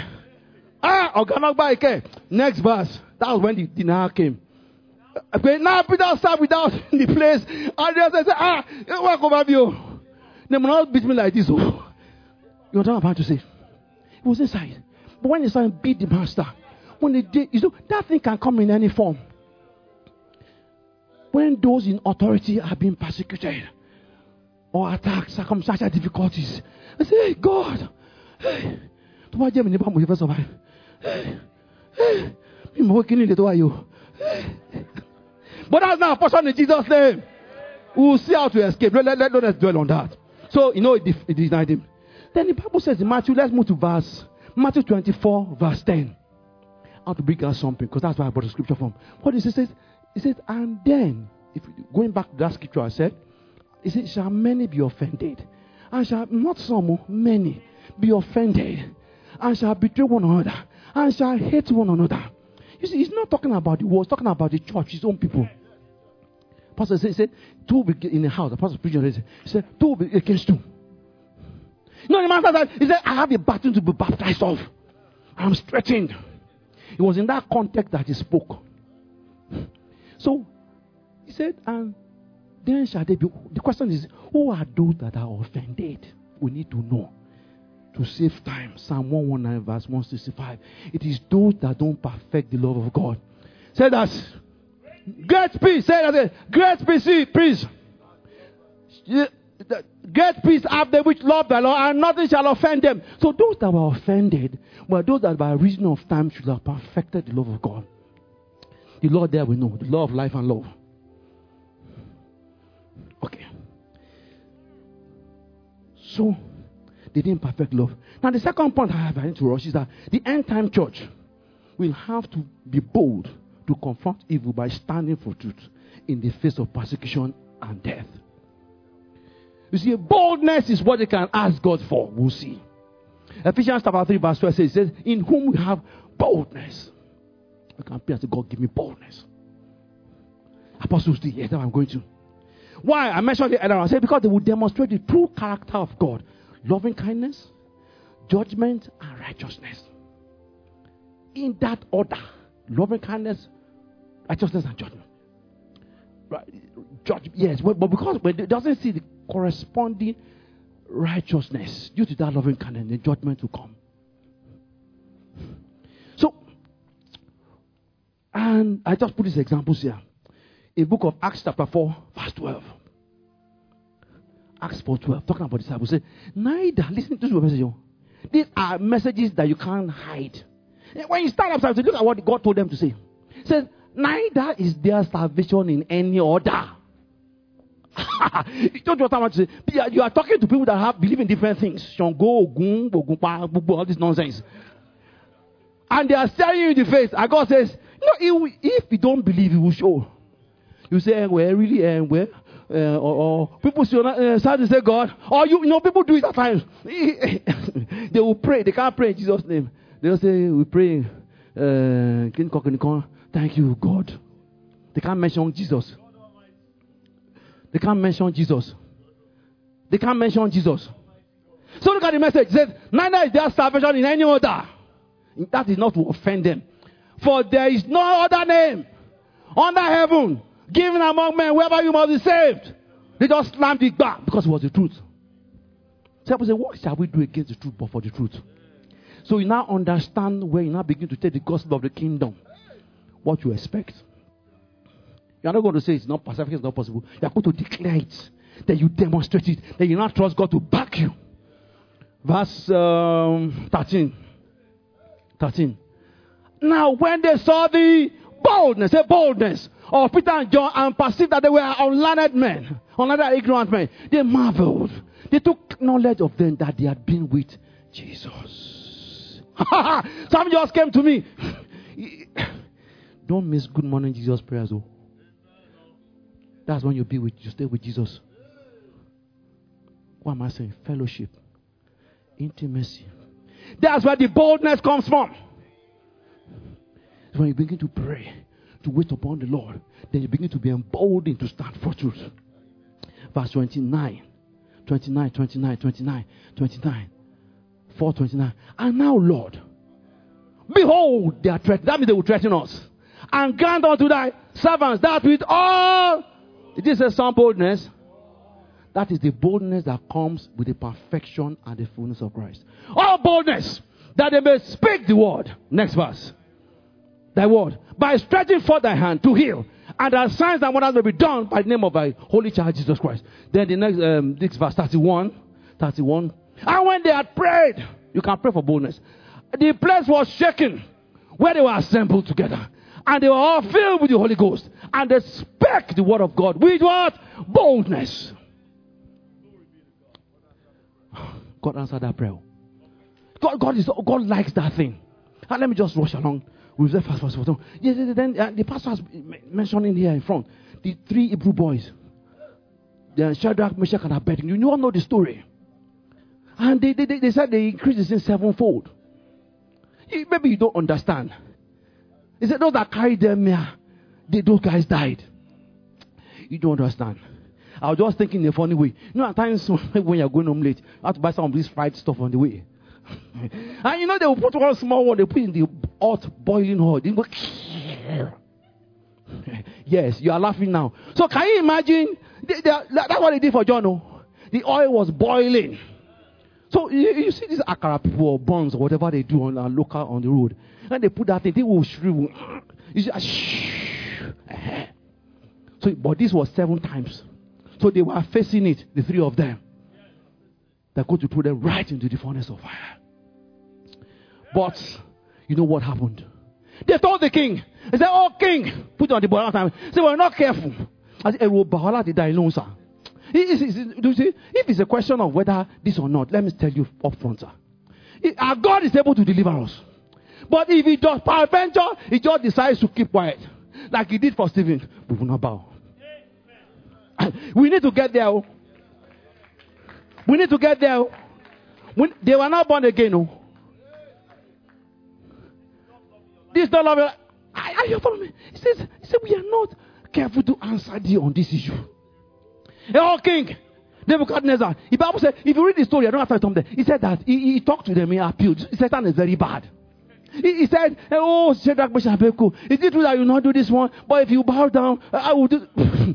Next verse. That was when the denial came. Okay, now Peter sat without in the place, and they said, walk over you. They will not beat me like this. Oh. You know what I'm about to say? He was inside. But when he saw him beat the master, when they did, that thing can come in any form. When those in authority are being persecuted or attacked, circumstantial difficulties, I say, hey, God, hey, but that's not a portion in Jesus' name. We'll see how to escape. Let us dwell on that. So, it denied him. Then the Bible says in Matthew, let's move to Matthew 24, verse 10. I have to bring out something because that's why I brought the scripture from. What is it? It says, and then, going back to that scripture I said, it says, shall many be offended? And shall not some, many be offended? And shall betray one another? And shall hate one another? You see, he's not talking about the world, he's talking about the church, his own people. Pastor said, two will be in the house. The pastor preaching, he said, two will be against two. The man said, he said, I have a battle to be baptized of. I'm stretching. It was in that context that he spoke. So, he said, and then shall they be. The question is, who are those that are offended? We need to know. To save time. Psalm 119, verse 165. It is those that don't perfect the love of God. Say that. Great peace. Say that. Great peace. Peace. Great peace have they which love the Lord, and nothing shall offend them. So those that were offended were those that by reason of time should have perfected the love of God. The Lord there we know. The law of life and love. Okay. So they didn't perfect love. Now the second point I need to rush is that the end time church will have to be bold to confront evil by standing for truth in the face of persecution and death. You see, boldness is what they can ask God for. We'll see. Ephesians chapter 3 verse 12 says, in whom we have boldness. We can pray to God, give me boldness. Apostles did. Yes, that's what I'm going to. Why? I mentioned it earlier. I said because they will demonstrate the true character of God. Loving kindness, judgment, and righteousness. In that order. Loving kindness, righteousness, and judgment. Right? Yes, but because when it doesn't see the corresponding righteousness due to that loving kindness, the judgment will come. So, and I just put these examples here. In book of Acts chapter 4, verse 12. Acts 4:12, talking about disciples. Say, neither, listen to this message. These are messages that you can't hide. When you stand up, look at what God told them to say. He says, neither is there salvation in any other. You don't know what I want to say. You are talking to people that believe in different things. Shango, Ogun, all this nonsense. And they are staring you in the face. And God says, if you don't believe, He will show. You say, well, really, well. Or people start to say God. Or people do it at times. They will pray. They can't pray in Jesus' name. They'll say, we pray. Thank you, God. They can't mention Jesus. They can't mention Jesus. They can't mention Jesus. So look at the message. It says, neither is there salvation in any other. That is not to offend them. For there is no other name under heaven given among men wherever you must be saved. They just slammed it back because it was the truth. So people say, what shall we do against the truth but for the truth? So you now understand where you now begin to take the gospel of the kingdom. What you expect. You are not going to say it's not possible, it's not possible. You are going to declare it. Then you demonstrate it. Then you now trust God to back you. Verse 13. Now, when they saw the boldness of Peter and John and perceived that they were unlearned men, ignorant men, they marveled. They took knowledge of them that they had been with Jesus. Some just came to me. Don't miss Good Morning Jesus prayers, though. That's when you stay with Jesus. What am I saying? Fellowship, intimacy. That's where the boldness comes from. When you begin to pray, to wait upon the Lord, then you begin to be emboldened to stand for truth. Verse 29. 4:29. And now, Lord, behold, they are threatened. That means they will threaten us. And grant unto thy servants that with all. This is some boldness. That is the boldness that comes with the perfection and the fullness of Christ. All boldness, that they may speak the word. Next verse. Thy word. By stretching forth thy hand to heal. And that signs and wonders may be done by the name of thy holy child Jesus Christ. Then the next verse, 31. And when they had prayed, you can pray for boldness. The place was shaken where they were assembled together. And they were all filled with the Holy Ghost. And they spake the word of God with what? Boldness. God answered that prayer. God likes that thing. And let me just rush along. With the first. Then the pastor has mentioning here in front the 3 Hebrew boys, the Shadrach, Meshach, and Abednego. You all know the story. And they said they increased the sin 7-fold. Maybe you don't understand. He said those that carried them here, those guys died. You don't understand. I was just thinking in a funny way. You know, at times when you're going home late, you have to buy some of this fried stuff on the way. And you know, they will put one small one, they put in the hot, boiling oil. They go, yes, you are laughing now. So can you imagine? That's what they did for John. No? The oil was boiling. So you see these akara people or buns or whatever they do on the road. And they put that thing, they will shrivel. You see, so, but this was 7 times. So they were facing it, the 3 of them. They're going to throw them right into the furnace of fire. But, you know what happened? They told the king. They said, oh, king, put on the boil time. They said, we're not careful. I said, sir. If it's a question of whether this or not, let me tell you up front, sir. Our God is able to deliver us. But if he does peradventure, he just decides to keep quiet. Like he did for Stephen. We will not bow. We need to get there. We need to get there. They were not born again. This don't love. Are you following me? He said, we are not careful to answer thee on this issue. Oh, king, Nebuchadnezzar. The Bible said, if you read the story, I don't have to come there. He said that he talked to them, he appealed. Satan is very bad. He said, oh, Shadrach, Meshach, and Abednego, is it true that you will not do this one? But if you bow down, I will do.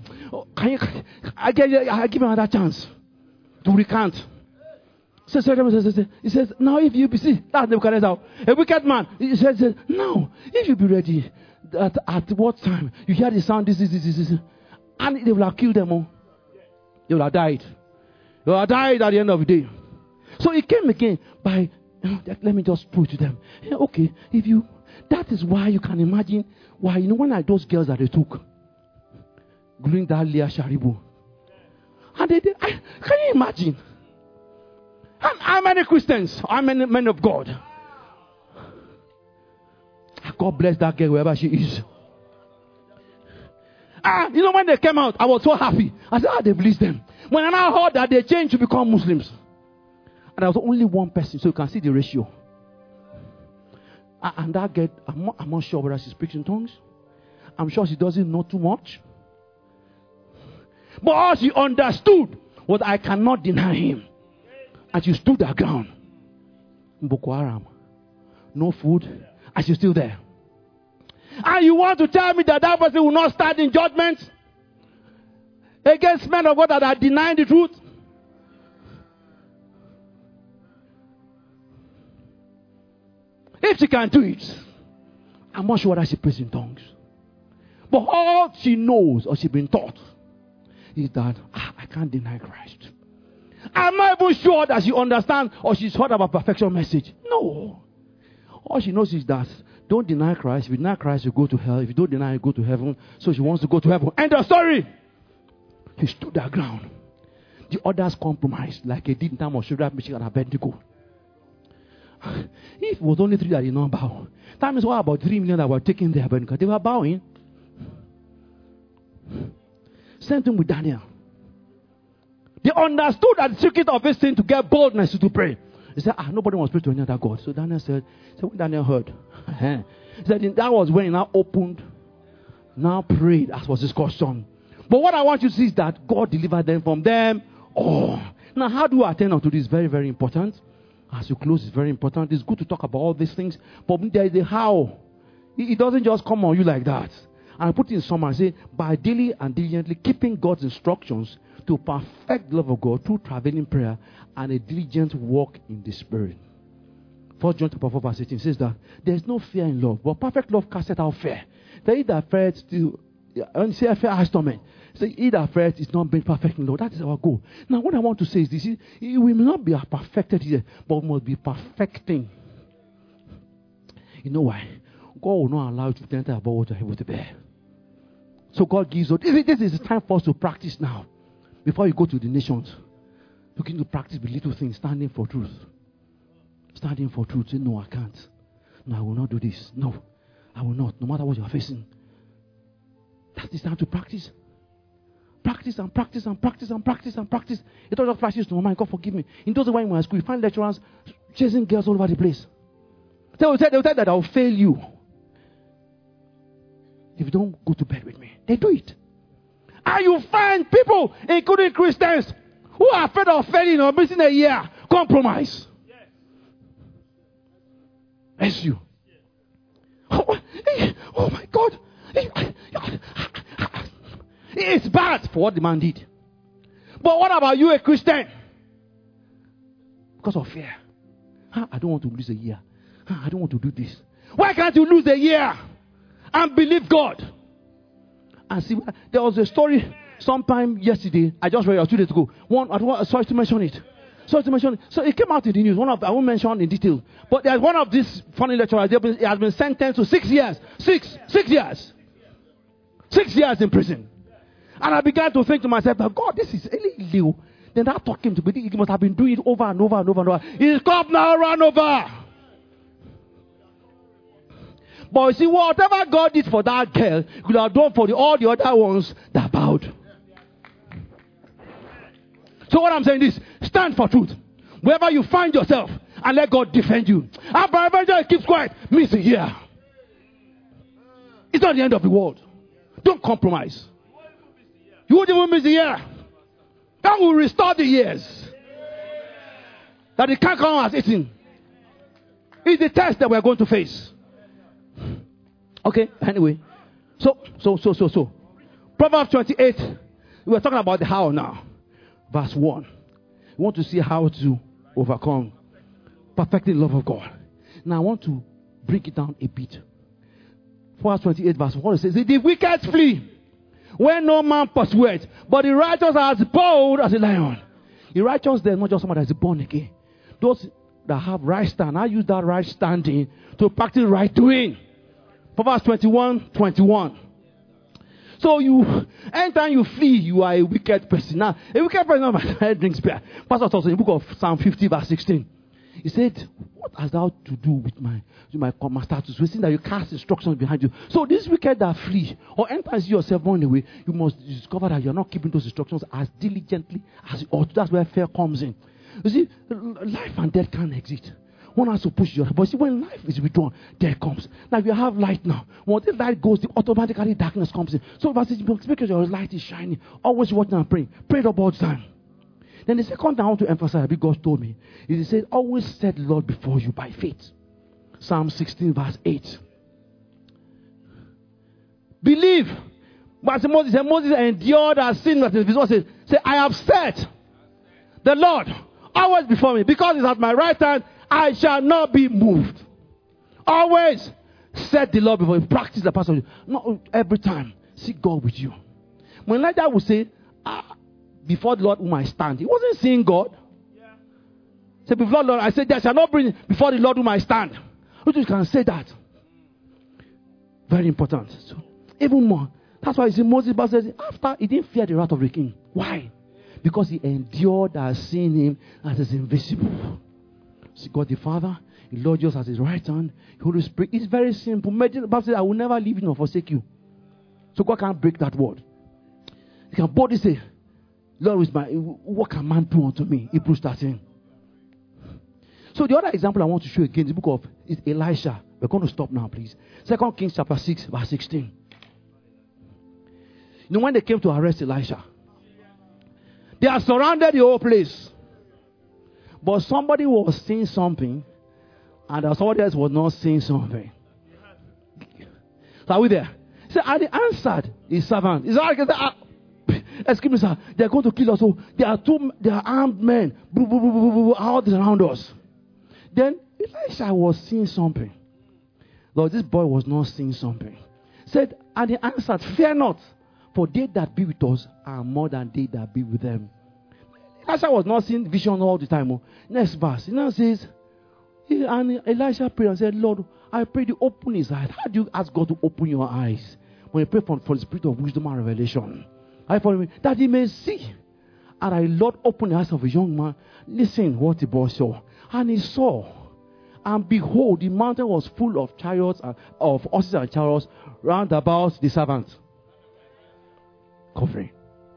I give you another chance to recant. So he says, now if you be, see, that's Nebuchadnezzar, a wicked man. He says, now, if you be ready, at what time you hear the sound, this, and they will have killed them all. They will have died. They will have died at the end of the day. So he came again by, let me just prove to them. Okay, that is why you can imagine why, when those girls that they took, during that Leah Sharibu, and can you imagine? How many Christians? How many men of God? God bless that girl wherever she is. When they came out, I was so happy. I said, they released them. When I now heard that they changed to become Muslims. And there was only one person, so you can see the ratio. And that girl, I'm not sure whether she speaks in tongues. I'm sure she doesn't know too much. But all she understood was, I cannot deny him. And she stood her ground. Boko Haram. No food. And she's still there. And you want to tell me that person will not stand in judgment against men of God that are denying the truth? If she can do it, I'm not sure that she prays in tongues. But all she knows or she's been taught is that I can't deny Christ. I'm not even sure that she understands or she's heard about perfection message. No. All she knows is that Don't deny Christ. If you deny Christ, you go to hell. If you don't deny, you go to heaven. So she wants to go to heaven. End of story. He stood their ground. The others compromised, like they did in time of Shadrach, Meshach, and Abednego. If it was only 3 that did not bow, that means what about 3 million that were taken there? They were bowing. Same thing with Daniel. They understood that the secret of this thing to get boldness is to pray. He said, nobody wants to pray to any other God. So Daniel said when Daniel heard, he said that was when he now opened, now prayed, as was his custom. But what I want you to see is that God delivered them from them. Now how do I attend to this? Very, very important. As you close, it's very important. It's good to talk about all these things, but there is a how. It doesn't just come on you like that. And I put it in summary, I say, by daily and diligently keeping God's instructions to perfect the love of God through travailing prayer and a diligent walk in the Spirit. 1 John 4 verse 18 says that there is no fear in love, but perfect love casteth out fear. He that feareth still, when you say fear has torment, say he that feareth is not being perfect in love. That is our goal. Now what I want to say is this: we may not be perfected here, but we must be perfecting. You know why? God will not allow you to enter above what you're able to bear. So God gives us, this is the time for us to practice now. Before you go to the nations, begin to practice with little things, standing for truth. Standing for truth. Say, no, I can't. No, I will not do this. No, I will not. No matter what you are facing. That is time to practice. Practice and practice and practice and practice and practice. It don't just practice to my mind. God forgive me. In those when we were in school, you find lecturers chasing girls all over the place. They will tell that I will fail you if you don't go to bed with me. They do it. And you find people, including Christians, who are afraid of failing or missing a year. Compromise. Bless you. Oh my God. It's bad for what the man did. But what about you, a Christian? Because of fear. I don't want to lose a year. I don't want to do this. Why can't you lose a year and believe God? And see, there was a story sometime yesterday. I just read it 2 days ago. Sorry to mention it. So it came out in the news. I won't mention in detail. But there's one of these funny lecturers. He has been sentenced to 6 years. 6 years. 6 years in prison. And I began to think to myself, God, this is illegal. Then that thought came to me. He must have been doing it over and over and over and over. He's come now, run over. But you see, whatever God did for that girl, he could have done for all the other ones that bowed. So what I'm saying is, stand for truth. Wherever you find yourself, and let God defend you. And by eventually keeps quiet, miss a year. It's not the end of the world. Don't compromise. You won't even miss a year. God will restore the years that the canker has eaten. It's the test that we're going to face. Okay, anyway. So. Proverbs 28. We're talking about the how now. Verse 1. We want to see how to overcome perfecting the love of God. Now I want to break it down a bit. Proverbs 28 verse 1 says, the wicked flee when no man pursues, but the righteous are as bold as a lion. The righteous, they're not just someone that's born again. Those that have right stand, I use that right standing to practice right doing. Proverbs 21:21. So anytime you flee, you are a wicked person. Now, a wicked person drinks beer. Pastor told us in the book of Psalm 50 verse 16. He said, what hast thou to do with my status? We see that you cast instructions behind you. So this wicked that flee, or enters yourself running away, you must discover that you're not keeping those instructions as diligently as you ought to. That's where fear comes in. You see, life and death can't exist. One has to push the other. But see, when life is withdrawn, death comes. Now, if you have light now, when this light goes, automatically darkness comes in. So, because your light is shining, always watching and praying. Pray the whole time. Then the second thing I want to emphasize, God told me, is He said, always set the Lord before you by faith. Psalm 16 verse 8. Believe. But Moses endured as sin that is before. Say, I have set the Lord always before me. Because He's at my right hand, I shall not be moved. Always set the Lord before you. Practice the passage. Not every time. Seek God with you. When Elijah would say, before the Lord whom I stand, he wasn't seeing God. Yeah. Say, before the Lord, I said, there shall not bring before the Lord whom I stand. You can say that. Very important. So, even more. That's why you see Moses said, after he didn't fear the wrath of the king. Why? Because he endured as seeing him as is invisible. See, God the Father, the Lord Jesus as his right hand, the Holy Spirit. It's very simple. The Bible says, I will never leave you nor forsake you. So God can't break that word. He can boldly say, Lord, what can man do unto me? Hebrews 13. So the other example I want to show again, the book of is Elisha. We're going to stop now, please. 2 Kings chapter 6, verse 16. You know, when they came to arrest Elisha, they had surrounded the whole place. But somebody was seeing something, and somebody else was not seeing something. So are we there? He said, and he answered his servant. He said, excuse me, sir, they're going to kill us. So there are armed men all around us. Then Elisha was seeing something. Lord, this boy was not seeing something. He said, and he answered, fear not, for they that be with us are more than they that be with them. Elisha was not seeing vision all the time. Next verse, he now says, and Elisha prayed and said, Lord, I pray you open his eyes. How do you ask God to open your eyes? When you pray for the spirit of wisdom and revelation. I follow me, that he may see. And I, Lord, opened the eyes of a young man. Listen what the boy saw. And he saw. And behold, the mountain was full of chariots, of horses and chariots round about the servant. Covering.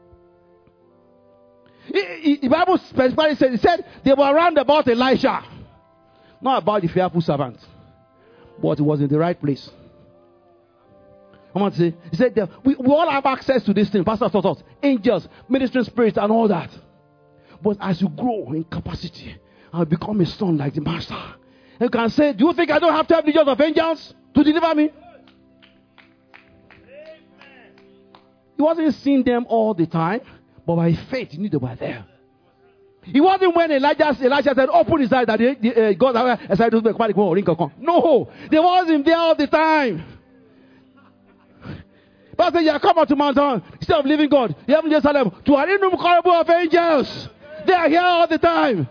The Bible specifically said, it said they were round about Elisha. Not about the fearful servant. But it was in the right place. I want to say, he said that we all have access to this thing. Pastor taught us, angels, ministering spirits, and all that. But as you grow in capacity, and become a son like the master, you can say, do you think I don't have to have legions of angels to deliver me? He wasn't seeing them all the time, but by faith, he knew they were there. It wasn't when Elijah said, open his eyes, that God said, no, they wasn't there all the time. But said, you come out to Mount Zion instead of living God. You have in Jerusalem to an innumerable of angels. They are here all the time.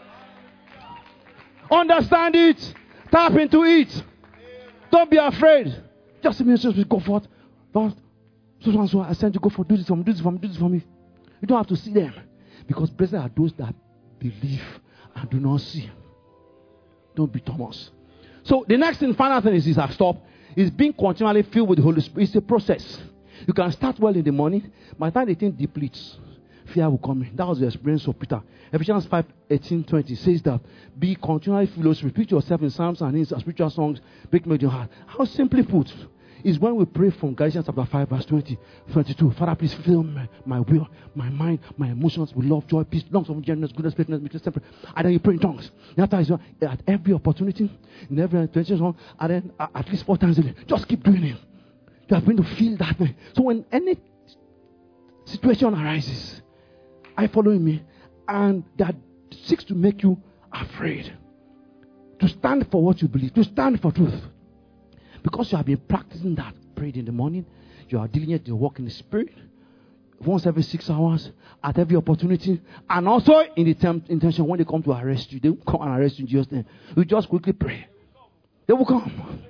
Understand it. Tap into it. Don't be afraid. Just ministers go forth. So I sent you go for do this for me, do this for me, do this for me. You don't have to see them. Because blessed are those that believe and do not see. Don't be Thomas. So the next thing, final thing is I stop. Is being continually filled with the Holy Spirit. It's a process. You can start well in the morning. By the time the thing depletes, fear will come in. That was the experience of Peter. Ephesians 5:18-20 says that be continually filled with the Spirit. Repeat yourself in psalms and in spiritual songs. Make me your heart. How simply put is when we pray from Galatians chapter 5 verse 20-22. Father, please fill my will, my mind, my emotions with love, joy, peace, long suffering, gentleness, goodness, faithfulness, meekness, temperance. And then you pray in tongues. At every opportunity, in every intention, and then at least 4 times a day. Just keep doing it. You are going to feel that way. So when any situation arises, are you following me? And that seeks to make you afraid. To stand for what you believe. To stand for truth. Because you have been practicing that. Prayed in the morning. You are diligent to walk in the Spirit. Once every 6 hours. At every opportunity. And also in the intention when they come to arrest you. They will come and arrest you in Jesus' name. You just quickly pray. They will come.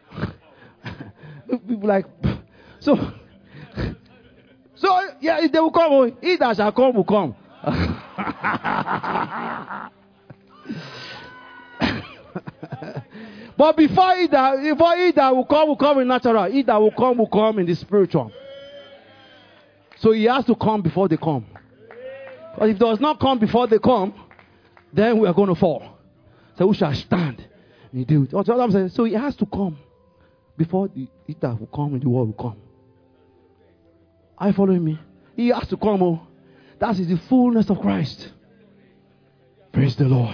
People like... So yeah, they will come. He that shall come will come. But before he that will come in natural. He that will come in the spiritual. So he has to come before they come. But if he does not come before they come, then we are going to fall. So we shall stand. And he do it. So he has to come before he that will come in the world will come. Are you following me? He has to come. Oh, that is the fullness of Christ. Praise the Lord.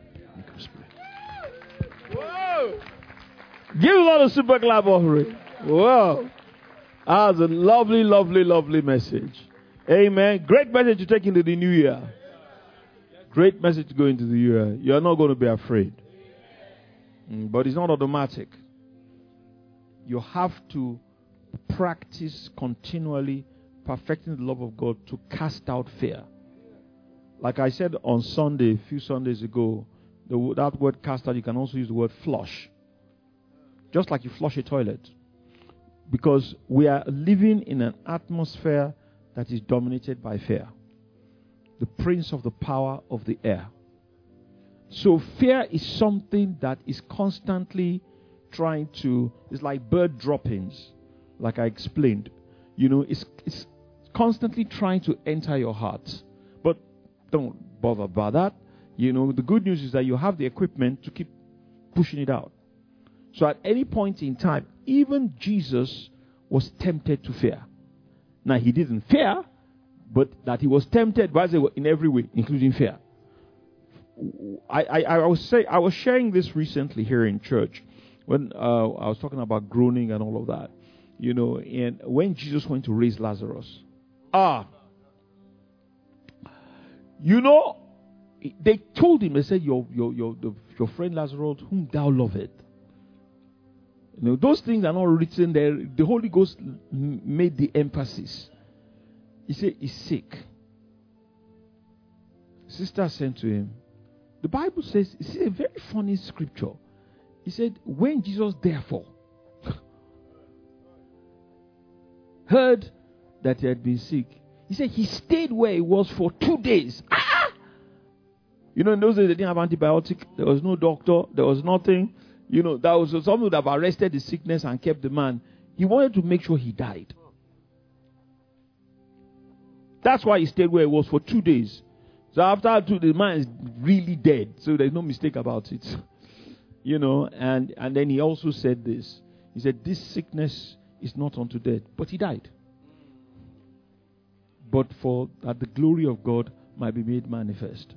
Whoa! Give a lot of super clap offering. Whoa! That's a lovely, lovely, lovely message. Amen. Great message to take into the new year. Great message to go into the new year. You're not going to be afraid. But it's not automatic. You have to practice continually perfecting the love of God to cast out fear. Like I said on Sunday, a few Sundays ago, that word cast out, you can also use the word flush. Just like you flush a toilet. Because we are living in an atmosphere that is dominated by fear. The prince of the power of the air. So fear is something that is constantly trying to, it's like bird droppings, like I explained. It's constantly trying to enter your heart. But don't bother about that. The good news is that you have the equipment to keep pushing it out. So at any point in time, even Jesus was tempted to fear. Now, he didn't fear, but that he was tempted in every way, including fear. I was sharing this recently here in church when I was talking about groaning and all of that. And when Jesus went to raise Lazarus, they told him, they said, your friend Lazarus, whom thou lovest. Those things are not written there. The Holy Ghost made the emphasis. He said, he's sick. Sister sent to him. The Bible says, it's a very funny scripture. He said, when Jesus therefore heard that he had been sick, he said he stayed where he was for 2 days. In those days they didn't have antibiotic. There was no doctor. There was nothing. That was someone would have arrested the sickness and kept the man. He wanted to make sure he died. That's why he stayed where he was for 2 days. So after 2 days, the man is really dead. So there's no mistake about it. And then he also said this. He said, this sickness is not unto death. But he died. But for that the glory of God might be made manifest.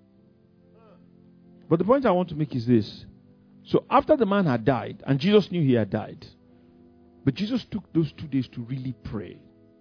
But the point I want to make is this. So after the man had died, and Jesus knew he had died, but Jesus took those 2 days to really pray.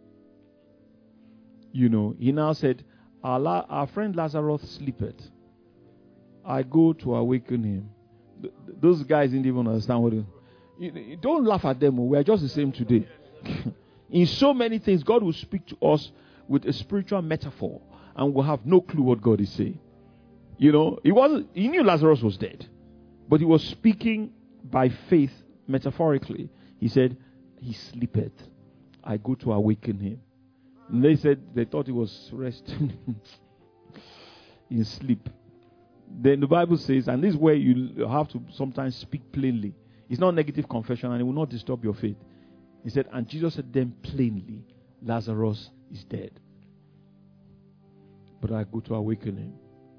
He now said, our friend Lazarus sleepeth. I go to awaken him. Those guys didn't even understand what you don't laugh at them. We are just the same today. In so many things, God will speak to us with a spiritual metaphor, and we'll have no clue what God is saying. He knew Lazarus was dead, but he was speaking by faith metaphorically. He said, he sleepeth. I go to awaken him. And they thought he was resting in sleep. Then the Bible says, and this is where you have to sometimes speak plainly. It's not negative confession, and it will not disturb your faith. He said, and Jesus said then plainly, Lazarus is dead. But I go to awaken him.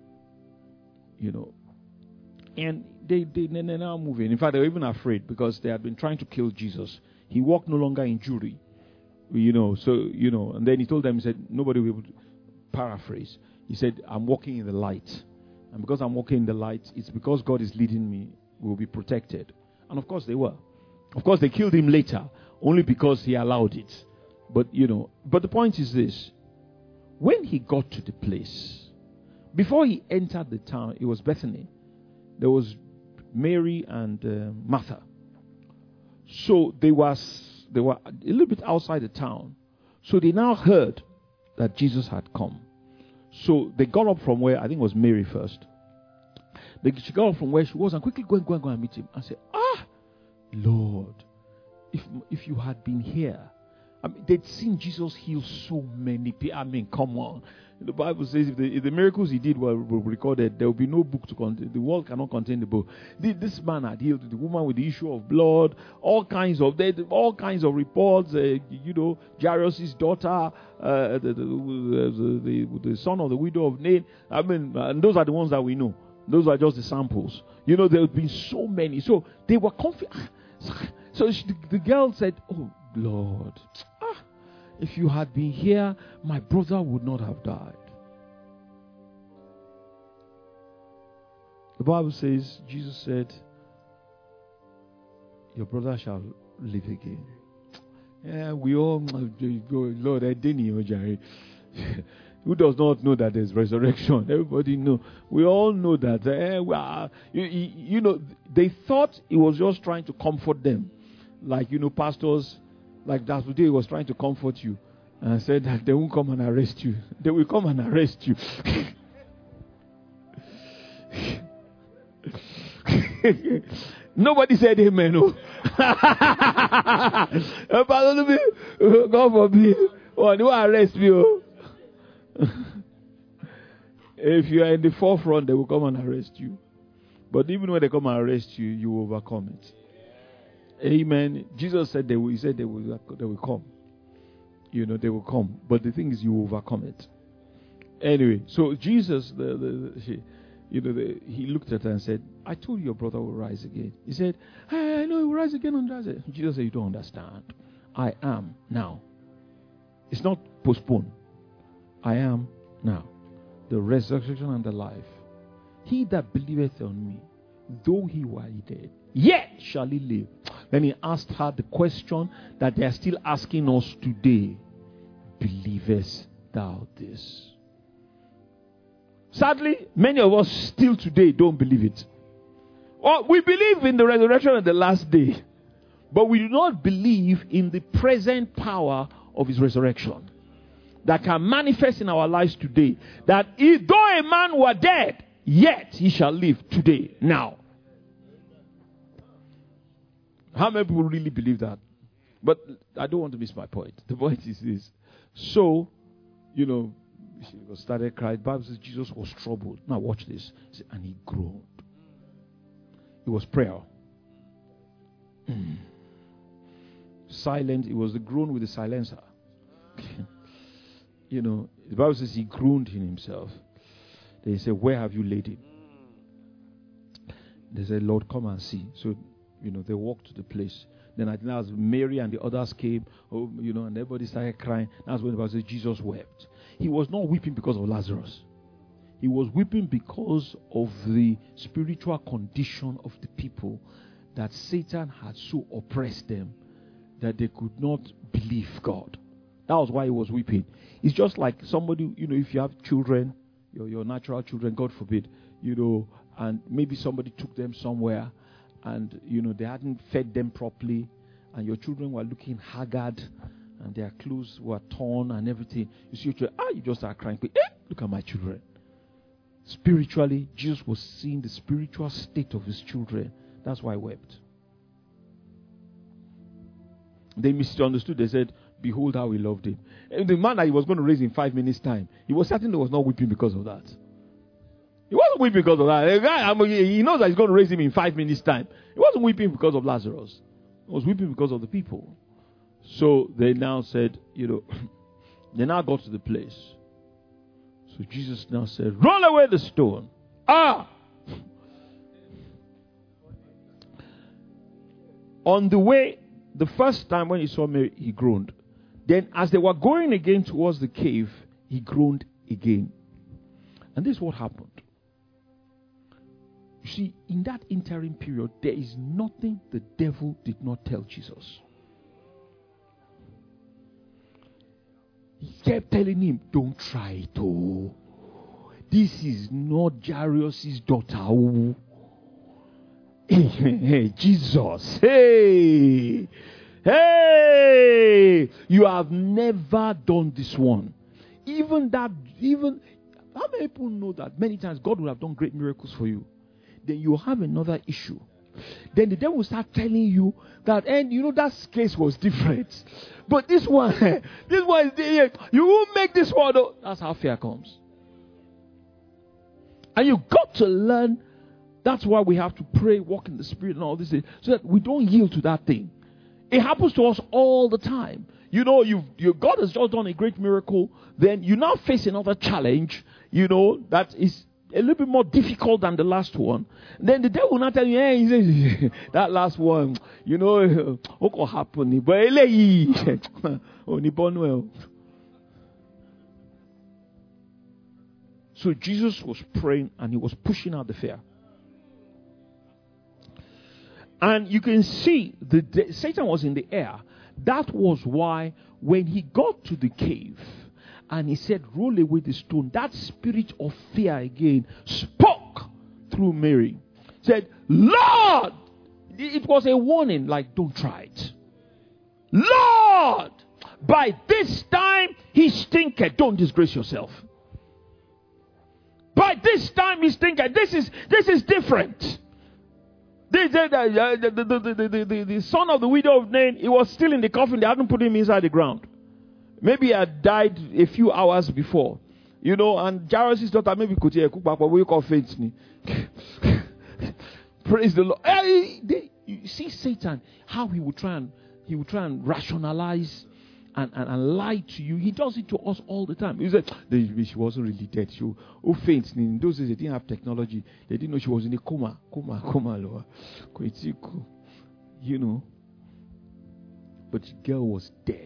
And they're now moving. In fact, they were even afraid because they had been trying to kill Jesus. He walked no longer in Jewry. And then he told them, he said, nobody will be able to paraphrase. He said, I'm walking in the light. And because I'm walking in the light, it's because God is leading me, we'll be protected. And of course they were. Of course they killed him later, only because he allowed it. But the point is this. When he got to the place, before he entered the town, it was Bethany. There was Mary and Martha. So they were a little bit outside the town. So they now heard that Jesus had come. So they got up from where, I think it was Mary first. She got up from where she was and quickly go and meet him and say, Lord, if you had been here. They'd seen Jesus heal so many people. Come on. The Bible says if the miracles he did were recorded, there will be no book to contain. The world cannot contain the book. This man had healed the woman with the issue of blood, all kinds of reports. Jairus' daughter, the son of the widow of Nain. And those are the ones that we know. Those are just the samples. There have been so many. So they were confident. So the girl said, "Oh Lord, if you had been here, my brother would not have died." The Bible says, Jesus said, "Your brother shall live again." Yeah, we all go, Lord, I didn't know, Jerry. Who does not know that there's resurrection? Everybody know. We all know that. They thought he was just trying to comfort them. Like, pastors, like that today was trying to comfort you. And said that they won't come and arrest you. They will come and arrest you. Nobody said amen. Oh. God forbid. Oh, they will arrest me. Oh. If you are in the forefront, they will come and arrest you. But even when they come and arrest you, you will overcome it. Amen. Jesus said they will. He said they will come. You know, they will come. But the thing is, you will overcome it. Anyway, so Jesus, he looked at her and said, I told you your brother will rise again. He said, hey, I know he will rise again on that day. Jesus said, you don't understand. I am now. It's not postponed. I am now. The resurrection and the life. He that believeth on me, though he were dead, yet shall he live. Then he asked her the question that they are still asking us today. Believest thou this? Sadly, many of us still today don't believe it. Or we believe in the resurrection of the last day, but we do not believe in the present power of his resurrection that can manifest in our lives today. That though a man were dead, yet he shall live today, now. How many people really believe that? But I don't want to miss my point. The point is this. So, you know, she started crying. The Bible says Jesus was troubled. Now watch this. And he groaned. It was prayer. Silent. It was the groan with the silencer. You know, the Bible says he groaned in himself. They said, where have you laid him? They said, Lord, come and see. So, you know, they walked to the place. Then I think as Mary and the others came, and everybody started crying. That's when the Bible says Jesus wept. He was not weeping because of Lazarus. He was weeping because of the spiritual condition of the people, that Satan had so oppressed them that they could not believe God. That was why he was weeping. It's just like somebody, if you have children, your natural children, God forbid, and maybe somebody took them somewhere and, they hadn't fed them properly, and your children were looking haggard and their clothes were torn and everything. You see your children, you just start crying. Look at my children. Spiritually, Jesus was seeing the spiritual state of his children. That's why he wept. They misunderstood. They said, behold how he loved him. And the man that he was going to raise in 5 minutes' time, he was certain he was not weeping because of that. He wasn't weeping because of that. The guy, he knows that he's going to raise him in 5 minutes' time. He wasn't weeping because of Lazarus. He was weeping because of the people. So they now said, they now got to the place. So Jesus now said, roll away the stone. On the way, the first time when he saw Mary, he groaned. Then as they were going again towards the cave, he groaned again. And this is what happened. You see, in that interim period, there is nothing the devil did not tell Jesus. He kept telling him, don't try it. Oh. This is not Jairus' daughter. Oh. Hey, Jesus. Hey. You have never done this one. Even how many people know that many times God will have done great miracles for you? Then you have another issue. Then the devil will start telling you that, that case was different. But this one is you won't make this one. Though. That's how fear comes. And you got to learn. That's why we have to pray, walk in the Spirit and all this, so that we don't yield to that thing. It happens to us all the time. God has just done a great miracle. Then you now face another challenge, that is a little bit more difficult than the last one. Then the devil will not tell you, hey, that last one, what could happen? So Jesus was praying and he was pushing out the fear. And you can see Satan was in the air. That was why when he got to the cave and he said, roll away the stone, that spirit of fear again spoke through Mary. Said, Lord! It was a warning, like, don't try it. Lord! By this time, he stinketh. Don't disgrace yourself. By this time, he stinketh. This is different. They said that the son of the widow of Nain, he was still in the coffin. They hadn't put him inside the ground. Maybe he had died a few hours before. And Jairus' daughter maybe could hear cook back, but we call faith. Praise the Lord. You see Satan, how he would try and rationalize and lie to you. He does it to us all the time. He said she wasn't really dead. She faints. In those days they didn't have technology. They didn't know she was in a coma. But the girl was dead.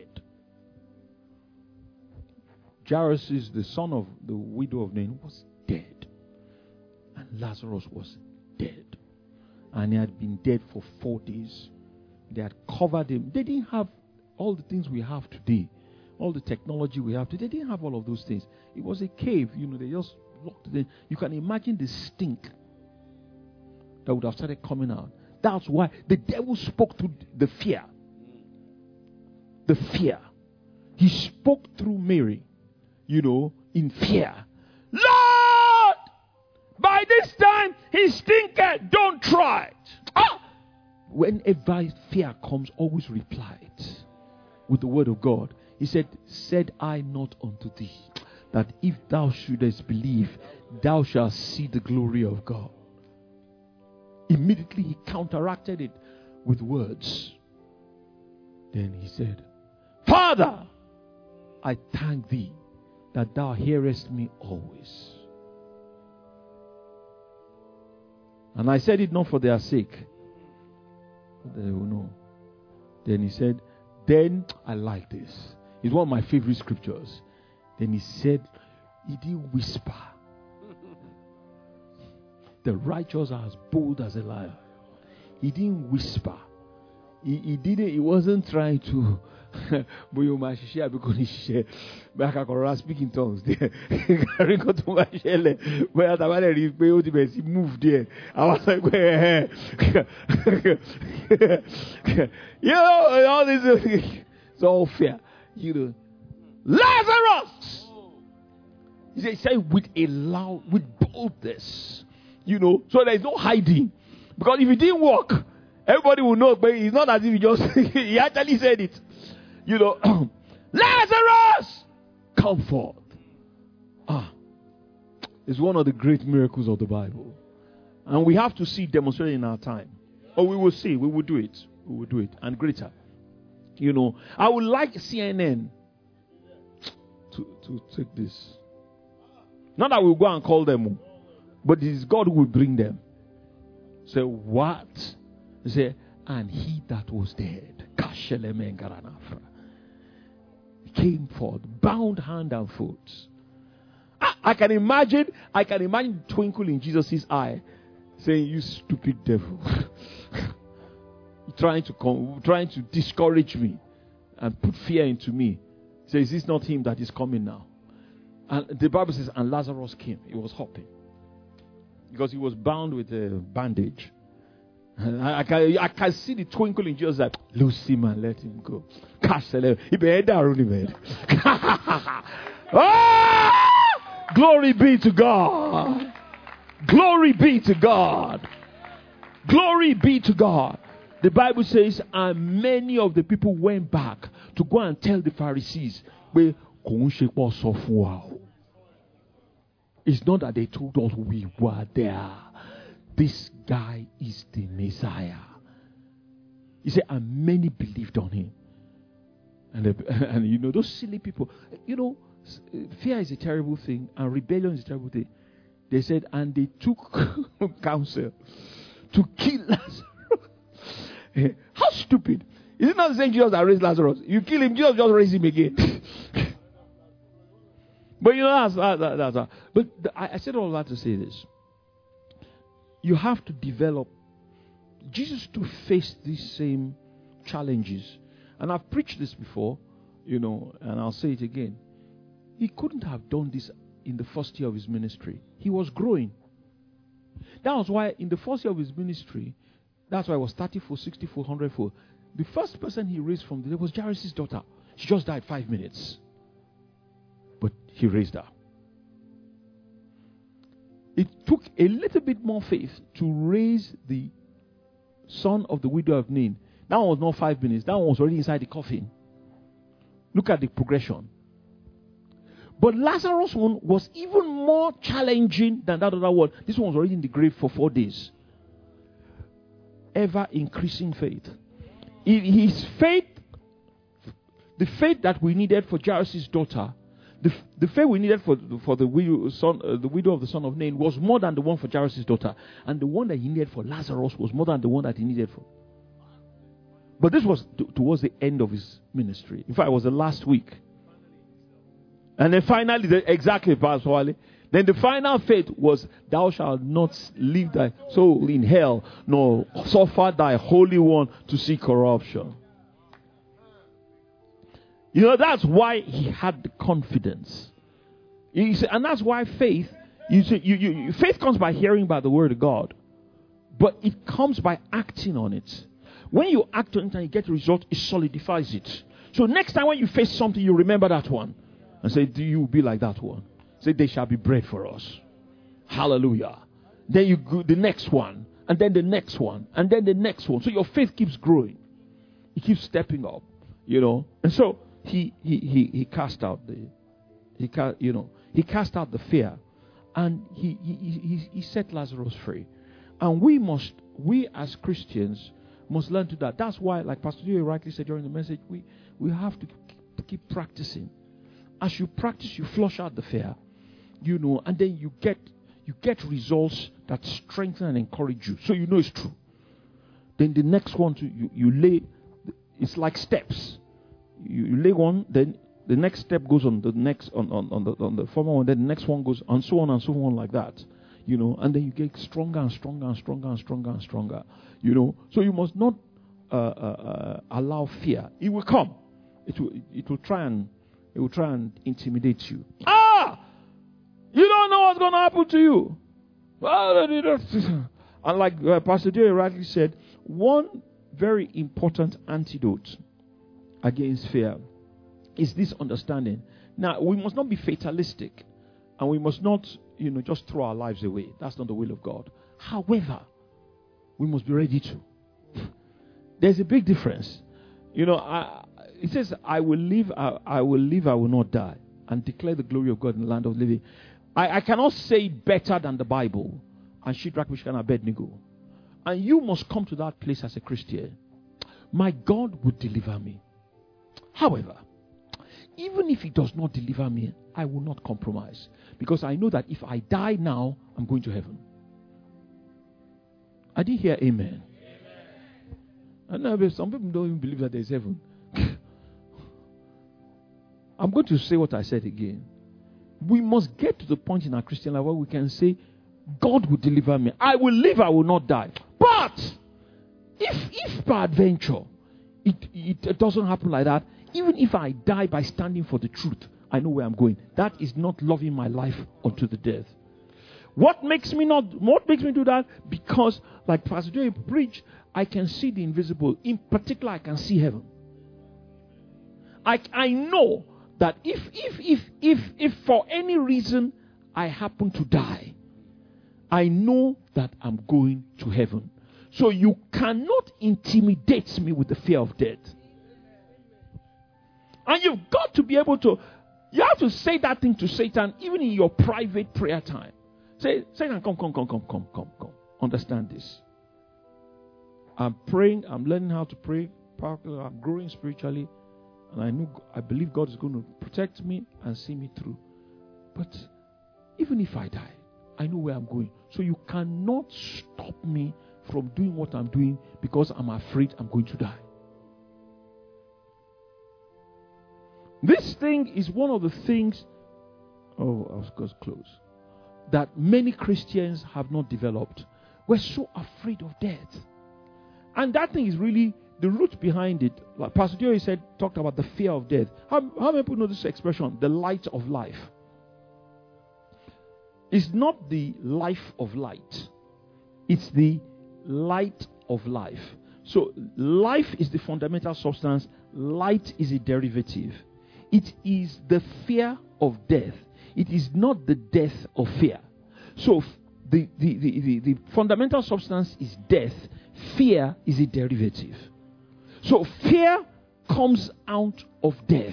Jairus, the son of the widow of Nain, was dead. And Lazarus was dead. And he had been dead for 4 days. They had covered him. They didn't have all the things we have today. All the technology we have today. They didn't have all of those things. It was a cave. They just locked it in. You can imagine the stink that would have started coming out. That's why the devil spoke through the fear. The fear. He spoke through Mary. In fear. Lord! By this time, he stinketh. Don't try it. Whenever fear comes, always reply it with the word of God. He said I not unto thee, that if thou shouldest believe, thou shalt see the glory of God. Immediately he counteracted it with words. Then he said, Father, I thank thee that thou hearest me always. And I said it not for their sake, but they will know. Then he said, then I like this. It's one of my favorite scriptures. Then he said, he didn't whisper. The righteous are as bold as a lion. He didn't whisper. He wasn't trying to speak in tongues. Move there. I was like, all this, it's all fair. Lazarus! He said with boldness. So there's no hiding. Because if he didn't walk, everybody will know, but it's not as if he just, he actually said it. Lazarus, come forth. It's one of the great miracles of the Bible. And we have to see it demonstrated in our time. Or we will see, we will do it. We will do it. And greater. I would like CNN to take this. Not that we'll go and call them, but it is God who will bring them. Say, what? Say, and he that was dead came forth, bound hand and foot. I can imagine the twinkle in Jesus' eye, saying, you stupid devil. trying to discourage me and put fear into me. Say, is this not him that is coming now? And the Bible says, and Lazarus came. He was hopping. Because he was bound with a bandage. And I can see the twinkle in Jesus' eye. Loose him and let him go. Glory be to God. Glory be to God. Glory be to God. The Bible says, and many of the people went back to go and tell the Pharisees, it's not that they told us we were there. This guy is the Messiah. He said, and many believed on him. And those silly people, fear is a terrible thing, and rebellion is a terrible thing. They said, and they took counsel to kill Lazarus. How stupid. Is it not the same Jesus that raised Lazarus? You kill him, Jesus just raise him again. But that's but I said all that to say this. You have to develop. Jesus to face these same challenges. And I've preached this before, and I'll say it again. He couldn't have done this in the first year of his ministry. He was growing. That was why in the first year of his ministry, that's why it was 30-fold, 60-fold, 100-fold. The first person he raised from the dead was Jairus' daughter. She just died 5 minutes. But he raised her. It took a little bit more faith to raise the son of the widow of Nain, that one was not 5 minutes. That one was already inside the coffin. Look at the progression. But Lazarus' one was even more challenging than that other one. This one was already in the grave for 4 days. Ever increasing faith. His faith, the faith that we needed for Jairus' daughter, the faith we needed for the widow of the son of Nain was more than the one for Jairus' daughter. And the one that he needed for Lazarus was more than the one that he needed for. But this was towards the end of his ministry. In fact, it was the last week. And then finally, exactly, Pastor Wale. Then the final faith was, thou shalt not leave thy soul in hell, nor suffer thy Holy One to see corruption. You know, that's why he had the confidence. And that's why faith, faith comes by hearing by the word of God. But it comes by acting on it. When you act on it and you get a result, it solidifies it. So next time when you face something, you remember that one. And say, do you be like that one? Say, they shall be bread for us. Hallelujah. Then you go the next one. And then the next one. And then the next one. So your faith keeps growing. It keeps stepping up. You know. And so he cast out he cast out the fear. And he set Lazarus free. And we as Christians must learn to that. That's why, like Pastor Joey rightly said during the message, we have to keep practicing. As you practice, you flush out the fear, you know, and then you get results that strengthen and encourage you. So you know it's true. Then the next one, you lay, it's like steps. You lay one, then the next step goes on the next on the former one, then the next one goes on so on like that. You know, and then you get stronger and stronger and stronger and stronger and stronger. You know, so you must not allow fear. It will come. It will try and intimidate you. You don't know what's going to happen to you. And like Pastor Joey rightly said, one very important antidote against fear is this understanding. Now, we must not be fatalistic. And we must not, just throw our lives away. That's not the will of God. However, we must be ready to. There's a big difference. It says, I will live, I will not die, and declare the glory of God in the land of living. I cannot say better than the Bible and Shadrach, Meshach, and Abednego. And you must come to that place as a Christian. My God will deliver me. However, even if He does not deliver me, I will not compromise. Because I know that if I die now, I'm going to heaven. I didn't hear amen. I know some people don't even believe that there's heaven. I'm going to say what I said again. We must get to the point in our Christian life where we can say, God will deliver me. I will live, I will not die. But if by adventure it doesn't happen like that, even if I die by standing for the truth, I know where I'm going. That is not loving my life unto the death. What makes me do that? Because, like Pastor Joey preached, I can see the invisible. In particular, I can see heaven. I know that if for any reason I happen to die, I know that I'm going to heaven. So you cannot intimidate me with the fear of death. And you've got to be able to, you have to say that thing to Satan, even in your private prayer time. Say, Satan, come. Understand this. I'm praying, I'm learning how to pray. I'm growing spiritually. And I believe God is going to protect me and see me through. But even if I die, I know where I'm going. So you cannot stop me from doing what I'm doing because I'm afraid I'm going to die. This thing is one of the things, I was going to close, that many Christians have not developed. We're so afraid of death. And that thing is really the root behind it. Like Pastor Joey talked about the fear of death. How many people know this expression? The light of life. It's not the life of light. It's the light of life. So life is the fundamental substance. Light is a derivative. It is the fear of death. It is not the death of fear. So the fundamental substance is death. fear is a derivative. So fear comes out of death.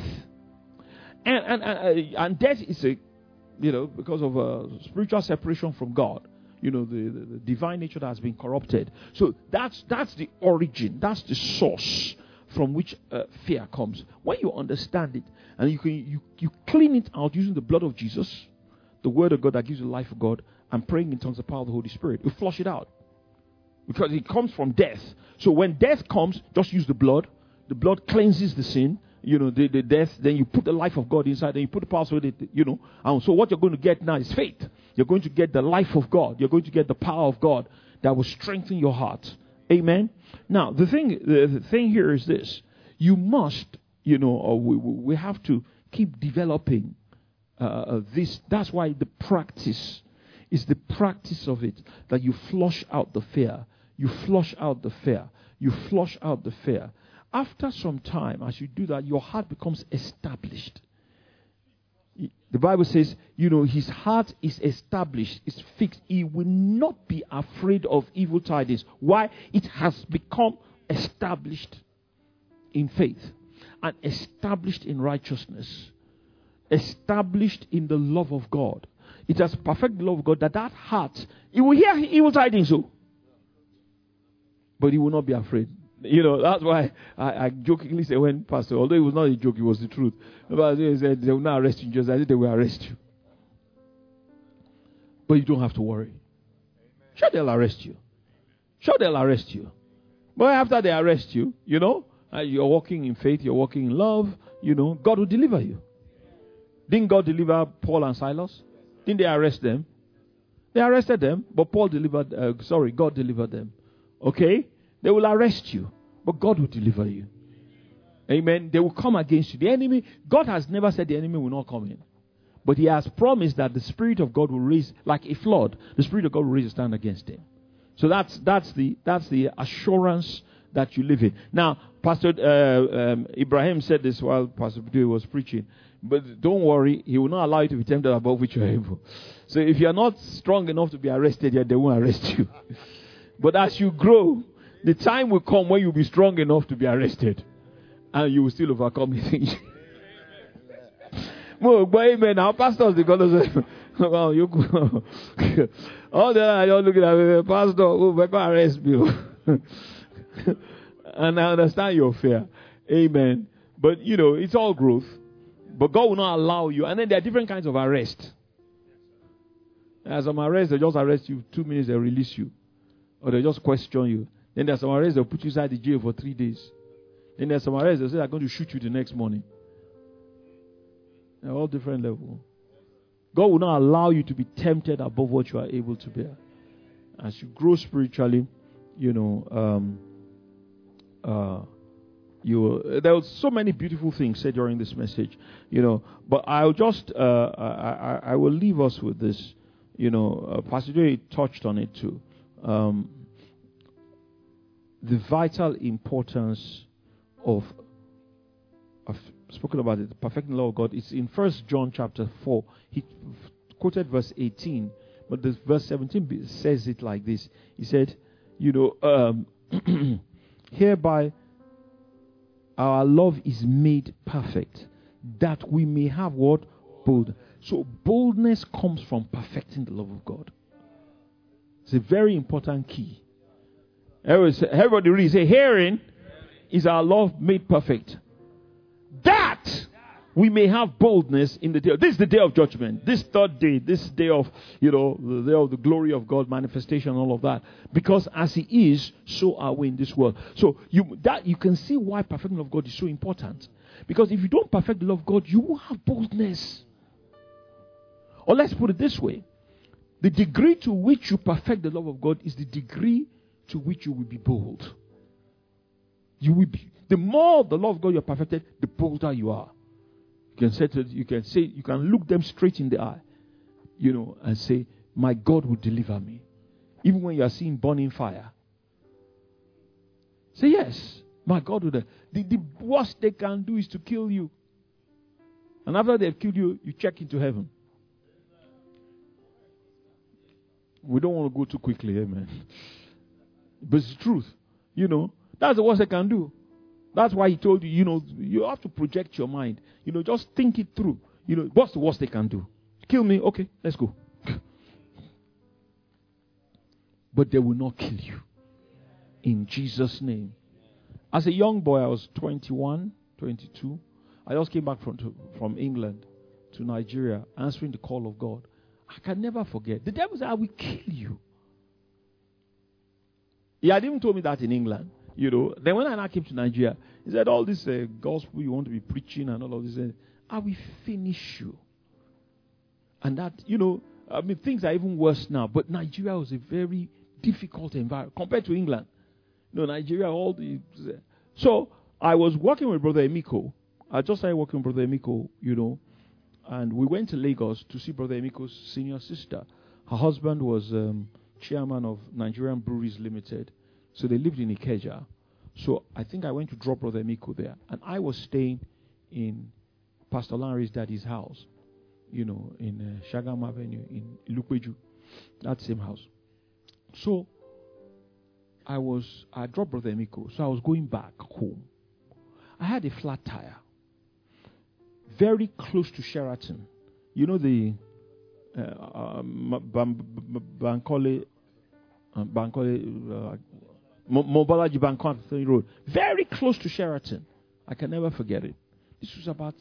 And death is because of spiritual separation from God. The divine nature that has been corrupted. So that's the origin. That's the source from which fear comes. When you understand it, and you clean it out using the blood of Jesus, the word of God that gives you the life of God, and praying in tongues, the power of the Holy Spirit, you flush it out. Because it comes from death. So when death comes, just use the blood. The blood cleanses the sin. The death. Then you put the life of God inside. Then you put the power with it. And so what you're going to get now is faith. You're going to get the life of God. You're going to get the power of God that will strengthen your heart. Amen. Now the thing here is this: you must, we have to keep developing this. That's why the practice is the practice of it, that you flush out the fear. You flush out the fear. You flush out the fear. After some time, as you do that, your heart becomes established. The Bible says, his heart is established, is fixed. He will not be afraid of evil tidings. Why? It has become established in faith and established in righteousness, established in the love of God. It has perfect love of God that heart, he will hear evil tidings, but he will not be afraid. That's why I jokingly say when Pastor, although it was not a joke, it was the truth. But he said they will not arrest you, just I said they will arrest you. But you don't have to worry. Sure, they'll arrest you. Sure, they'll arrest you. But after they arrest you, you're walking in faith, you're walking in love, God will deliver you. Didn't God deliver Paul and Silas? Didn't they arrest them? They arrested them, but God delivered them. Okay? They will arrest you, but God will deliver you. Amen. They will come against you. The enemy, God has never said the enemy will not come in. But he has promised that the Spirit of God will raise, like a flood, the Spirit of God will raise a stand against him. So that's the assurance that you live in. Now, Pastor Ibrahim said this while Pastor Budu was preaching. But don't worry, he will not allow you to be tempted above which you are able. So if you are not strong enough to be arrested yet, they won't arrest you. But as you grow, the time will come when you'll be strong enough to be arrested. And you will still overcome things. But amen. Our pastors, they're going to say, well, you all the time you're looking at me, Pastor, we're going to arrest me. And I understand your fear. Amen. But, it's all growth. But God will not allow you. And then there are different kinds of arrest. As some arrest, they just arrest you 2 minutes, they release you. Or they just question you. Then there's some arrests, they'll put you inside the jail for 3 days. Then there's some arrests, they'll say they're going to shoot you the next morning. They're all different levels. God will not allow you to be tempted above what you are able to bear. As you grow spiritually, there were so many beautiful things said during this message, but I'll just, I will leave us with this. Pastor Joey touched on it too. The vital importance I've spoken about it, the perfecting law of God. It's in 1 John chapter 4. He quoted verse 18, but the verse 17 says it like this. He said, hereby our love is made perfect, that we may have what? Bold. So boldness comes from perfecting the love of God. It's a very important key. Everybody read. Say, herein is our love made perfect, that we may have boldness in the day. This is the day of judgment. This third day. This day of, the day of the glory of God, manifestation, and all of that. Because as He is, so are we in this world. So you can see why perfecting the love of God is so important. Because if you don't perfect the love of God, you will have boldness. Or let's put it this way. The degree to which you perfect the love of God is the degree to which you will be bold. You will be. The more the love of God you are perfected, the bolder you are. You can look them straight in the eye, and say, my God will deliver me. Even when you are seeing burning fire. Say, yes, my God will deliver. The worst they can do is to kill you. And after they've killed you, you check into heaven. We don't want to go too quickly, amen. But it's the truth. That's the worst they can do. That's why he told you, you have to project your mind. Just think it through. What's the worst they can do? Kill me? Okay, let's go. But they will not kill you. In Jesus' name. As a young boy, I was 21, 22. I just came back from England to Nigeria, answering the call of God. I can never forget. The devil said, I will kill you. He had even told me that in England. Then when I now came to Nigeria, he said, all this gospel you want to be preaching and all of this, I will finish you. And that, things are even worse now. But Nigeria was a very difficult environment compared to England. Nigeria, So I was working with Brother Emiko. I just started working with Brother Emiko, and we went to Lagos to see Brother Emiko's senior sister. Her husband was chairman of Nigerian Breweries Limited. So they lived in Ikeja. So I think I went to drop Brother Emiko there. And I was staying in Pastor Larry's daddy's house, in Shagam Avenue in Ilupeju, that same house. So I dropped Brother Emiko. So I was going back home. I had a flat tire. Very close to Sheraton. The Bankole Mobalaji Bankole Road. Very close to Sheraton. I can never forget it. This was about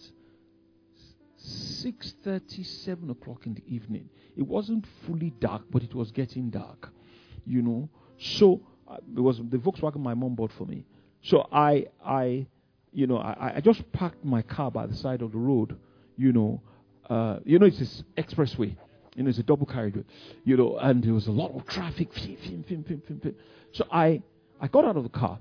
6:30, 7 o'clock in the evening. It wasn't fully dark, but it was getting dark. So it was the Volkswagen my mom bought for me. So I just parked my car by the side of the road. It's this expressway. It's a double carriageway. And there was a lot of traffic. So I got out of the car,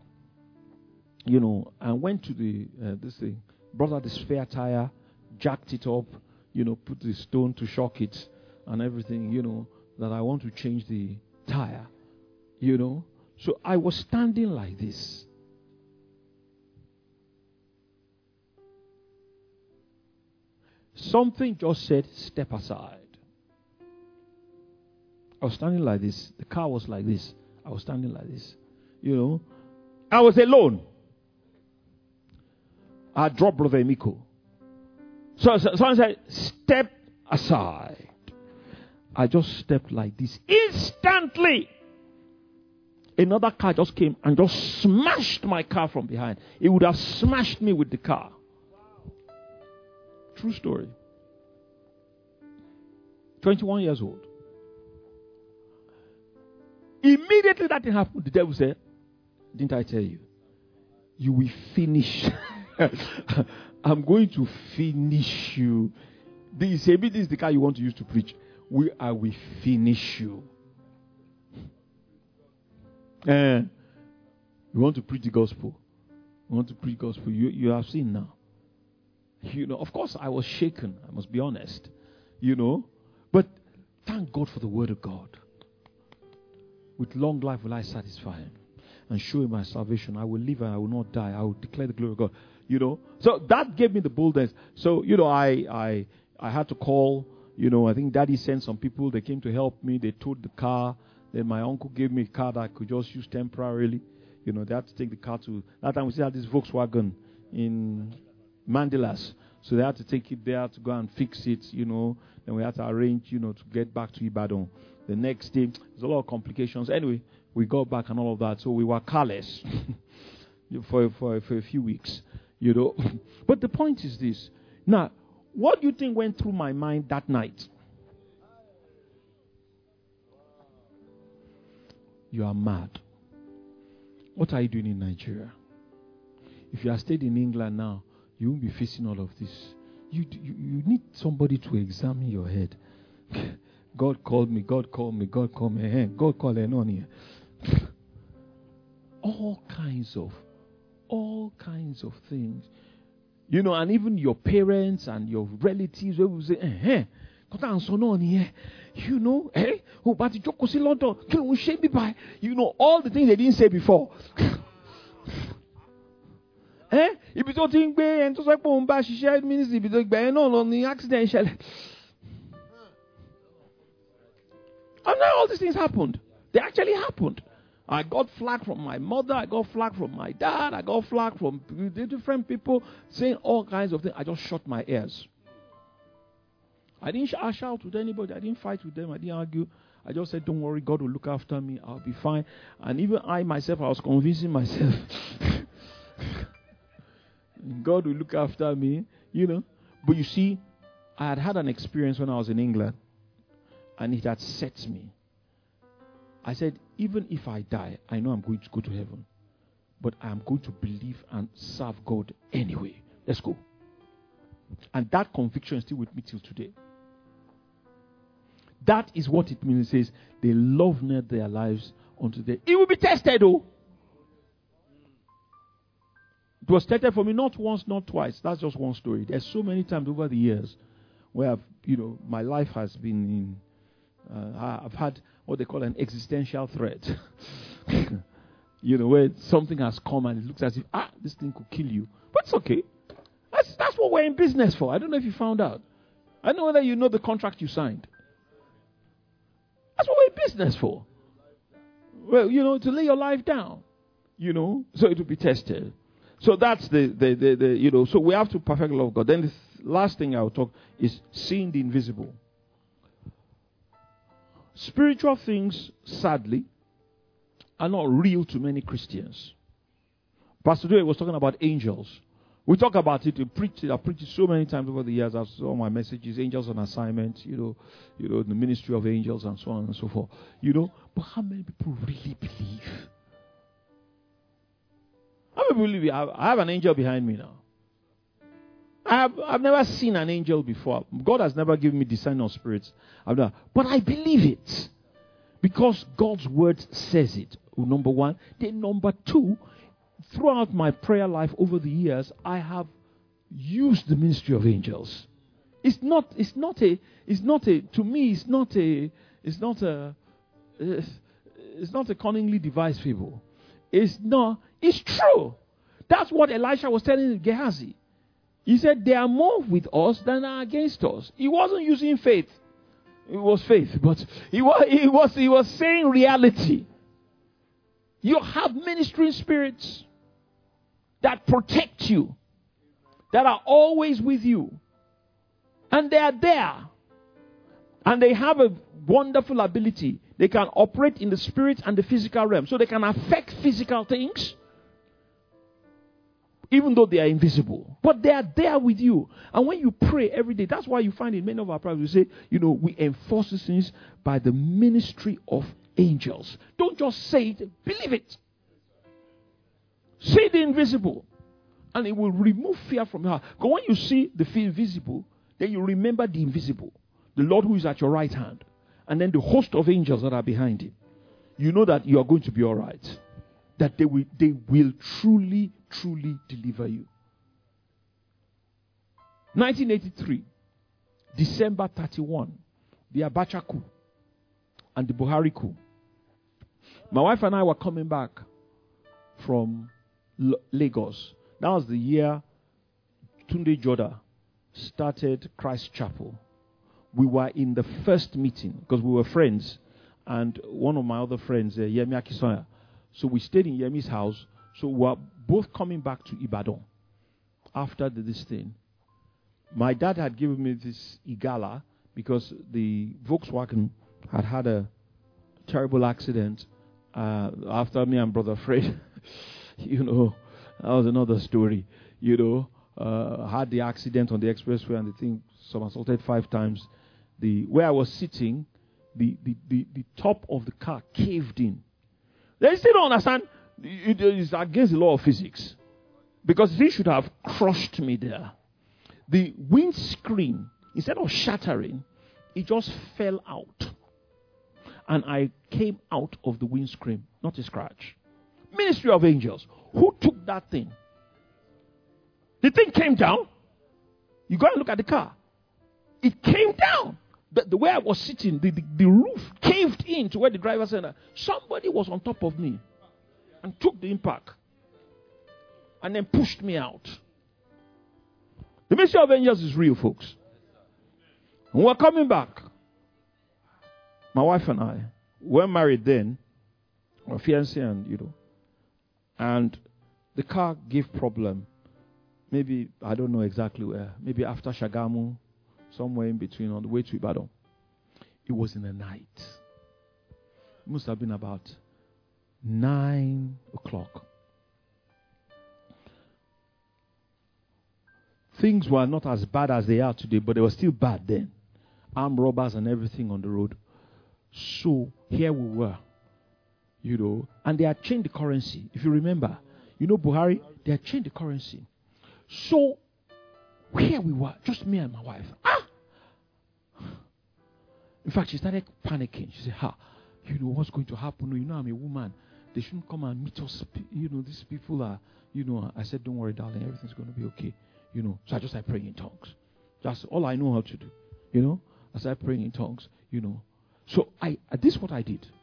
and went to this thing, brought out the spare tire, jacked it up, put the stone to shock it and everything, that I want to change the tire, So I was standing like this. Something just said, step aside. I was standing like this. The car was like this. I was standing like this. I was alone. I dropped Brother Emiko. So someone said, step aside. I just stepped like this. Instantly, another car just came and just smashed my car from behind. It would have smashed me with the car. True story. 21 years old. Immediately that thing happened, the devil said, didn't I tell you? You will finish. I'm going to finish you. This is the car you want to use to preach. I will finish you. You want to preach the gospel. You want to preach gospel. You have seen now. Of course I was shaken. I must be honest. But thank God for the word of God. With long life will I satisfy him and show him my salvation. I will live and I will not die. I will declare the glory of God. So that gave me the boldness. So, I had to call, I think Daddy sent some people. They came to help me. They towed the car. Then my uncle gave me a car that I could just use temporarily. They had to take the car to, that time we still had this Volkswagen in Mandelas. So they had to take it there to go and fix it, Then we had to arrange, to get back to Ibadan. The next day, there's a lot of complications. Anyway, we got back and all of that. So we were carless for a few weeks, But the point is this. Now, what do you think went through my mind that night? You are mad. What are you doing in Nigeria? If you are stayed in England now, you won't be facing all of this. You need somebody to examine your head. God called me. God called me. God called me. God called on here. All kinds of things. And even your parents and your relatives will say, but London, all the things they didn't say before. If you don't think and to say she shared ministry because the accident. And now all these things happened. They actually happened. I got flack from my mother. I got flack from my dad. I got flack from different people saying all kinds of things. I just shut my ears. I didn't shout with anybody. I didn't fight with them. I didn't argue. I just said, don't worry, God will look after me. I'll be fine. And even I myself, I was convincing myself, God will look after me, you know. But you see, I had had an experience when I was in England, and it had set me. I said, even if I die, I know I'm going to go to heaven. But I'm going to believe and serve God anyway. Let's go. And that conviction is still with me till today. That is what it means. It says, they love not their lives unto death. It will be tested, though. It was tested for me not once, not twice. That's just one story. There's so many times over the years where my life has been in, I've had what they call an existential threat. Where something has come and it looks as if, this thing could kill you. But it's okay. That's what we're in business for. I don't know if you found out. I don't know whether you know the contract you signed. That's what we're in business for. Well, to lay your life down. So it will be tested. So that's so we have to perfect the love of God. Then the last thing I'll talk is seeing the invisible. Spiritual things, sadly, are not real to many Christians. Pastor Joey was talking about angels. We talk about it. I've preached it so many times over the years. I've saw my messages, angels on assignment, the ministry of angels and so on and so forth. But how many people really believe? How many believe? I have an angel behind me now. I've never seen an angel before. God has never given me discerning of spirits. But I believe it. Because God's word says it. Number one. Then number two, throughout my prayer life over the years, I have used the ministry of angels. It's not a cunningly devised fable. It's true. That's what Elisha was telling Gehazi. He said, they are more with us than are against us. He wasn't using faith. It was faith, but he was saying reality. You have ministering spirits that protect you, that are always with you. And they are there. And they have a wonderful ability. They can operate in the spirit and the physical realm. So they can affect physical things, even though they are invisible. But they are there with you. And when you pray every day, that's why you find in many of our prayers, we say, we enforce these things by the ministry of angels. Don't just say it, believe it. See the invisible, and it will remove fear from your heart. Because when you see the invisible, then you remember the invisible, the Lord who is at your right hand, and then the host of angels that are behind him. You know that you are going to be all right. That they will truly, truly deliver you. 1983, December 31, the Abacha coup and the Buhari coup. My wife and I were coming back from Lagos. That was the year Tunde Joda started Christ Chapel. We were in the first meeting because we were friends, and one of my other friends, Yemi Akisoya. So we stayed in Yemi's house. So we were both coming back to Ibadan after this thing. My dad had given me this Igala because the Volkswagen had a terrible accident after me and Brother Fred. That was another story. Had the accident on the expressway and the thing somersaulted 5 times. Where I was sitting, the top of the car caved in. They still don't understand. It is against the law of physics. Because they should have crushed me there. The windscreen, instead of shattering, it just fell out. And I came out of the windscreen, not a scratch. Ministry of angels. Who took that thing? The thing came down. You go and look at the car. It came down. The way I was sitting, the roof caved in to where the driver said, somebody was on top of me and took the impact and then pushed me out. The ministry of angels is real, folks. When we're coming back, my wife and I, we're married then, or fiancé, and the car gave problem. Maybe, I don't know exactly where. Maybe after Shagamu, somewhere in between, on the way to Ibadan. It was in the night. It must have been about 9 o'clock. Things were not as bad as they are today, but they were still bad then. Armed robbers and everything on the road. So here we were, and they had changed the currency. If you remember, Buhari, they had changed the currency. So here we were, just me and my wife. In fact, she started panicking. She said, what's going to happen? I'm a woman. They shouldn't come and meet us. These people are, I said, don't worry, darling, everything's going to be okay. So I just started praying in tongues. That's all I know how to do. I started praying in tongues, So this is what I did.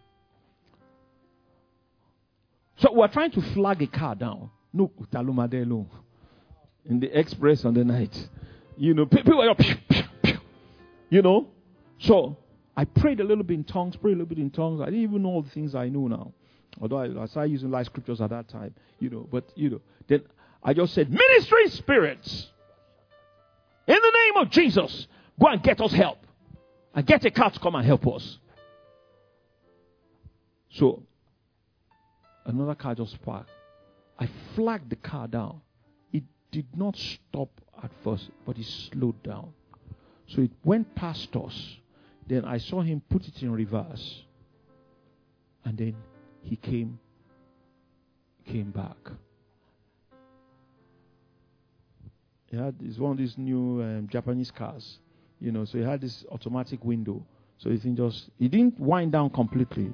So we're trying to flag a car down. No, in the express on the night. People were up. So I prayed a little bit in tongues, I didn't even know all the things I know now. Although I started using light scriptures at that time, Then I just said, ministry spirits, in the name of Jesus, go and get us help. And get a car to come and help us. So, another car just parked. I flagged the car down. It did not stop at first, but it slowed down. So it went past us. Then I saw him put it in reverse. And then he came back. It's one of these new Japanese cars. So he had this automatic window. So he didn't wind down completely.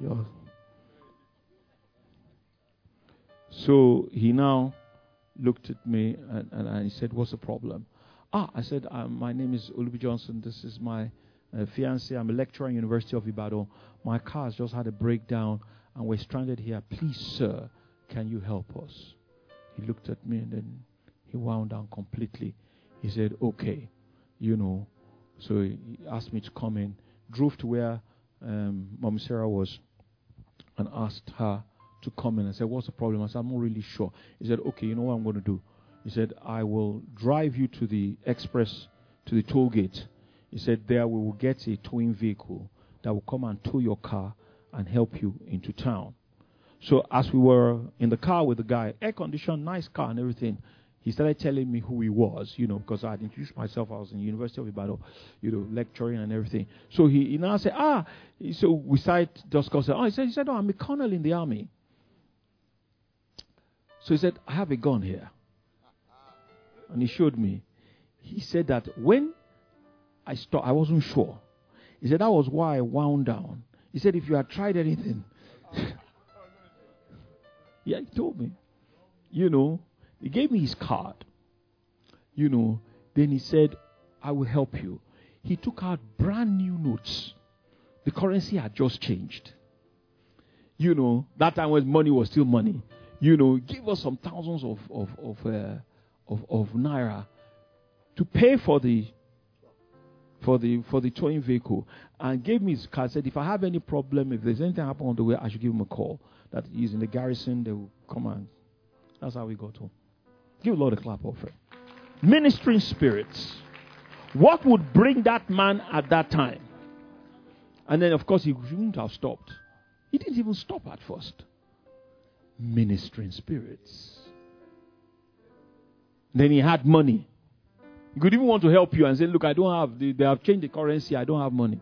So he now looked at me and he said, what's the problem? I said, my name is Olubi Johnson. This is my fiancé. I'm a lecturer at University of Ibadan. My car has just had a breakdown and we're stranded here. Please, sir, can you help us? He looked at me and then he wound down completely. He said, okay, So he asked me to come in, drove to where Mom Sarah was and asked her to come in. I said, what's the problem? I said, I'm not really sure. He said, okay, you know what I'm going to do? He said, I will drive you to the express, to the toll gate. He said, there we will get a towing vehicle that will come and tow your car and help you into town. So as we were in the car with the guy, air conditioned, nice car and everything, he started telling me who he was, because I had introduced myself. I was in the University of Ibadan, lecturing and everything. So he now said, so we started discussing. He said, I'm a colonel in the army. So he said, I have a gun here. And he showed me. He said that when I stopped, I wasn't sure. He said, that was why I wound down. He said, if you had tried anything. Yeah, he told me. He gave me his card. Then he said, I will help you. He took out brand new notes. The currency had just changed. That time when money was still money. Give us some thousands of naira to pay for the towing vehicle, and gave me his card. Said if I have any problem, if there's anything happen on the way, I should give him a call. That he's in the garrison, they will come and. That's how we got home. Give the Lord a clap offering. Ministering spirits. What would bring that man at that time? And then, of course, he wouldn't have stopped. He didn't even stop at first. Ministering spirits. Then he had money. He could even want to help you and say, look, I don't have, they have changed the currency, I don't have money.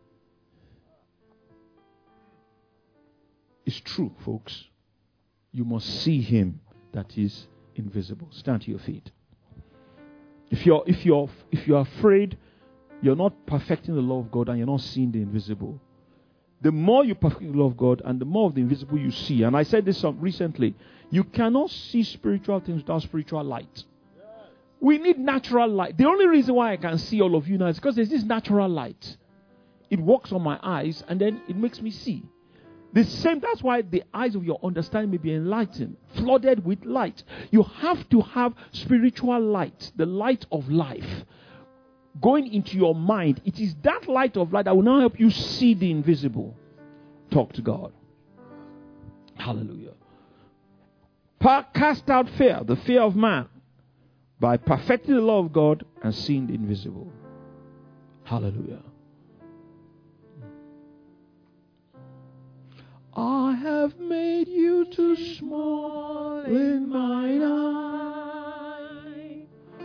It's true, folks. You must see him that is invisible. Stand to your feet. If you're afraid, you're not perfecting the law of God and you're not seeing the invisible. The more you perfect the law of God and the more of the invisible you see. And I said this recently. You cannot see spiritual things without spiritual light. We need natural light. The only reason why I can see all of you now is because there's this natural light. It works on my eyes and then it makes me see. That's why the eyes of your understanding may be enlightened, flooded with light. You have to have spiritual light, the light of life, going into your mind. It is that light of light that will now help you see the invisible. Talk to God. Hallelujah. Cast out fear, the fear of man, by perfecting the law of God and seeing the invisible. Hallelujah. I have made you too small in mine eye.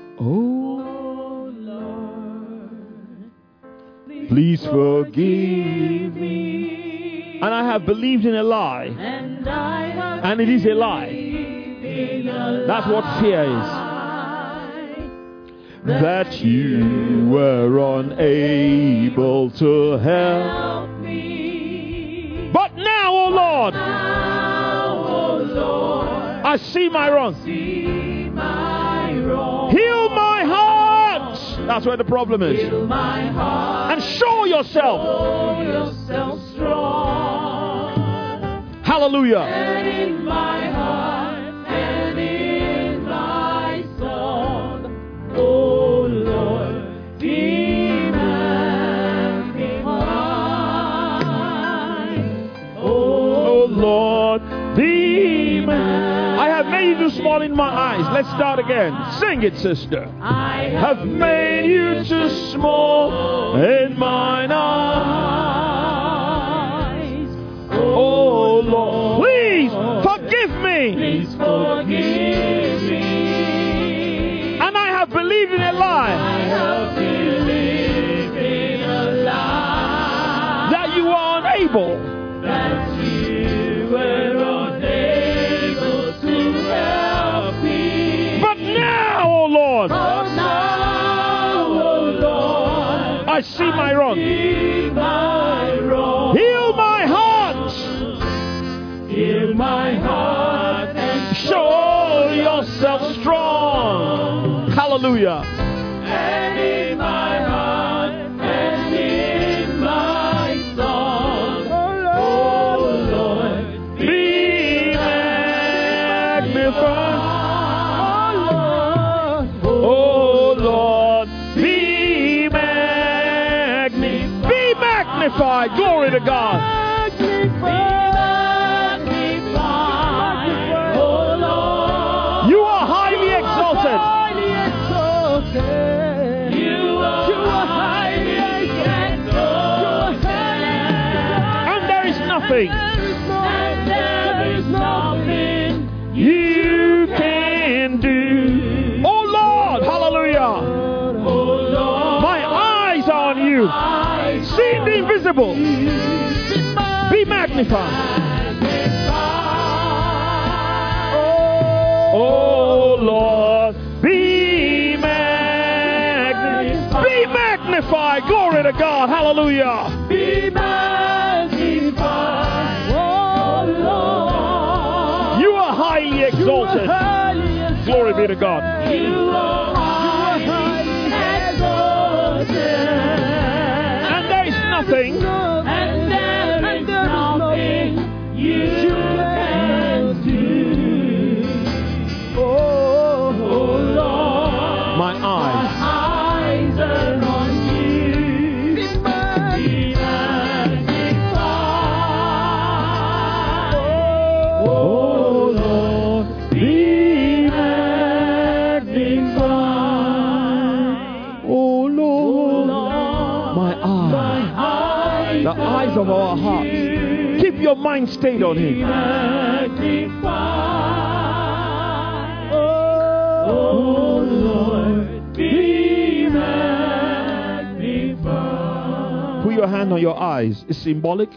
Oh Lord, please forgive me. And I have believed in a lie. And it is a lie. That's what fear is. That you were unable to help me. But now, oh Lord, I see my wrong. Heal my heart. That's where the problem is. And show yourself strong. Hallelujah. And in my heart and in my soul, oh Lord, be magnified. Oh Lord, be magnified. I have made you too small in my eyes. Let's start again. Sing it, sister. I have made you too small in mine eyes. Oh Lord, please forgive me. Please forgive me. And I have believed in a lie. I have believed in a lie. That you are unable. That you were unable to help me. But now, oh Lord, I see my wrong. Heal my heart. Heal my heart and show yourself strong. Hallelujah. And in my heart and in my soul, oh Lord, be magnified. Oh Lord, be magnified. Glory to God. You are highly exalted. You are highly exalted. And there is nothing you can do. Oh Lord, hallelujah. My eyes are on you. Seeing the invisible. Be magnified. Oh Lord, be magnified. Glory to God. Hallelujah. Be magnified. Oh Lord. You are highly exalted. Glory be to God. You are highly exalted. And there is nothing. And there is nothing you can do. Oh Lord, my eyes are on you. Be magnified. Oh Lord, be magnified. Oh Lord, my eyes, the eyes of our hearts. Keep your mind stayed on Him. Oh Lord, be magnified. Put your hand on your eyes. It's symbolic.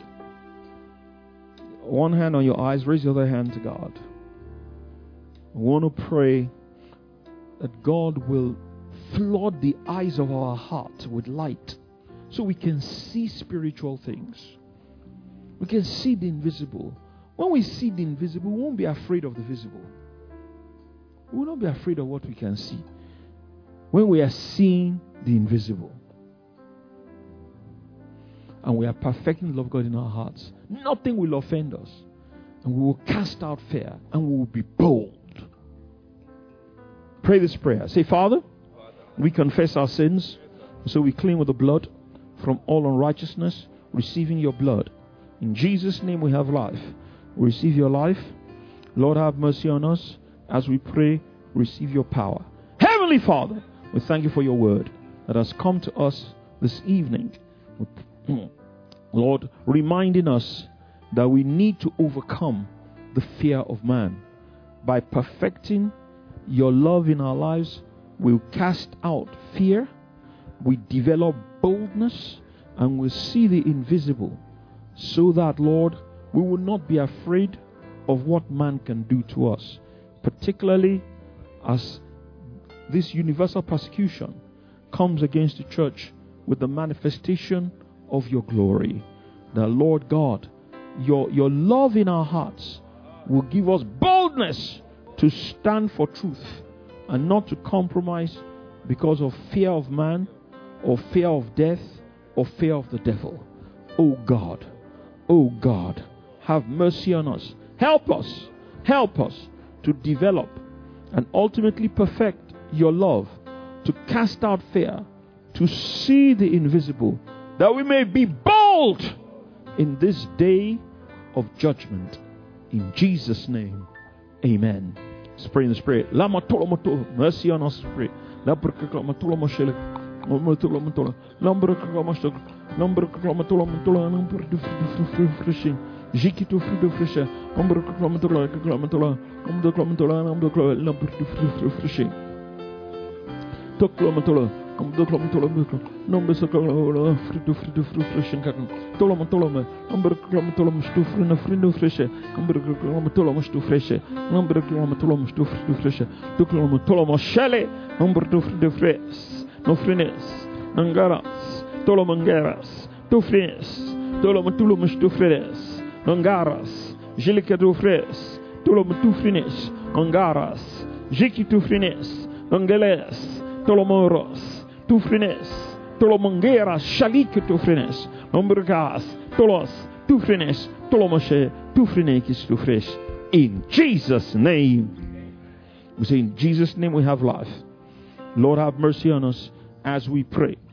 One hand on your eyes. Raise the other hand to God. I want to pray that God will flood the eyes of our heart with light so we can see spiritual things. We can see the invisible. When we see the invisible, we won't be afraid of the visible. We will not be afraid of what we can see. When we are seeing the invisible and we are perfecting the love of God in our hearts, nothing will offend us. And we will cast out fear and we will be bold. Pray this prayer. Say, Father, we confess our sins, so we clean with the blood from all unrighteousness, receiving your blood. In Jesus' name we have life. we receive your life. Lord, have mercy on us. As we pray, receive your power. Heavenly Father, we thank you for your word that has come to us this evening. Lord, reminding us that we need to overcome the fear of man. By perfecting your love in our lives, we'll cast out fear, we develop boldness, and we'll see the invisible, so that, Lord, we will not be afraid of what man can do to us, particularly as this universal persecution comes against the church with the manifestation of your glory. That, Lord God, your love in our hearts will give us boldness to stand for truth and not to compromise because of fear of man or fear of death or fear of the devil. Oh God, have mercy on us. Help us to develop and ultimately perfect your love, to cast out fear, to see the invisible, that we may be bold in this day of judgment. In Jesus' name, amen. Let's pray in the Spirit. Mercy on us, Spirit. Jikito frido frische, ombre klamatula, ombre klamatula, frische. Tok klamatula, ombre klamatula, nombe sakala, frido frische katten. Tolama, ombre klamatula, frido frische, ombre klamatula, frische, ombre klamatula, frido frische. Tok klamatula, shale, ombre frido fres, no frines, nangaras, tolomangeras, to frines, tolomatulum fres. Angaras, Jilica do Fres, Tolom tu Frines, Angaras, Jiki tu Frines, Angeles, Tolomoros, tu Frines, Tolomangeras, Shalik tu Frines, Umbergas, Tolos, tu Frines, Tolomoshe, tu Frinekis tu Fresh. In Jesus' name. We say, in Jesus' name we have life. Lord, have mercy on us as we pray.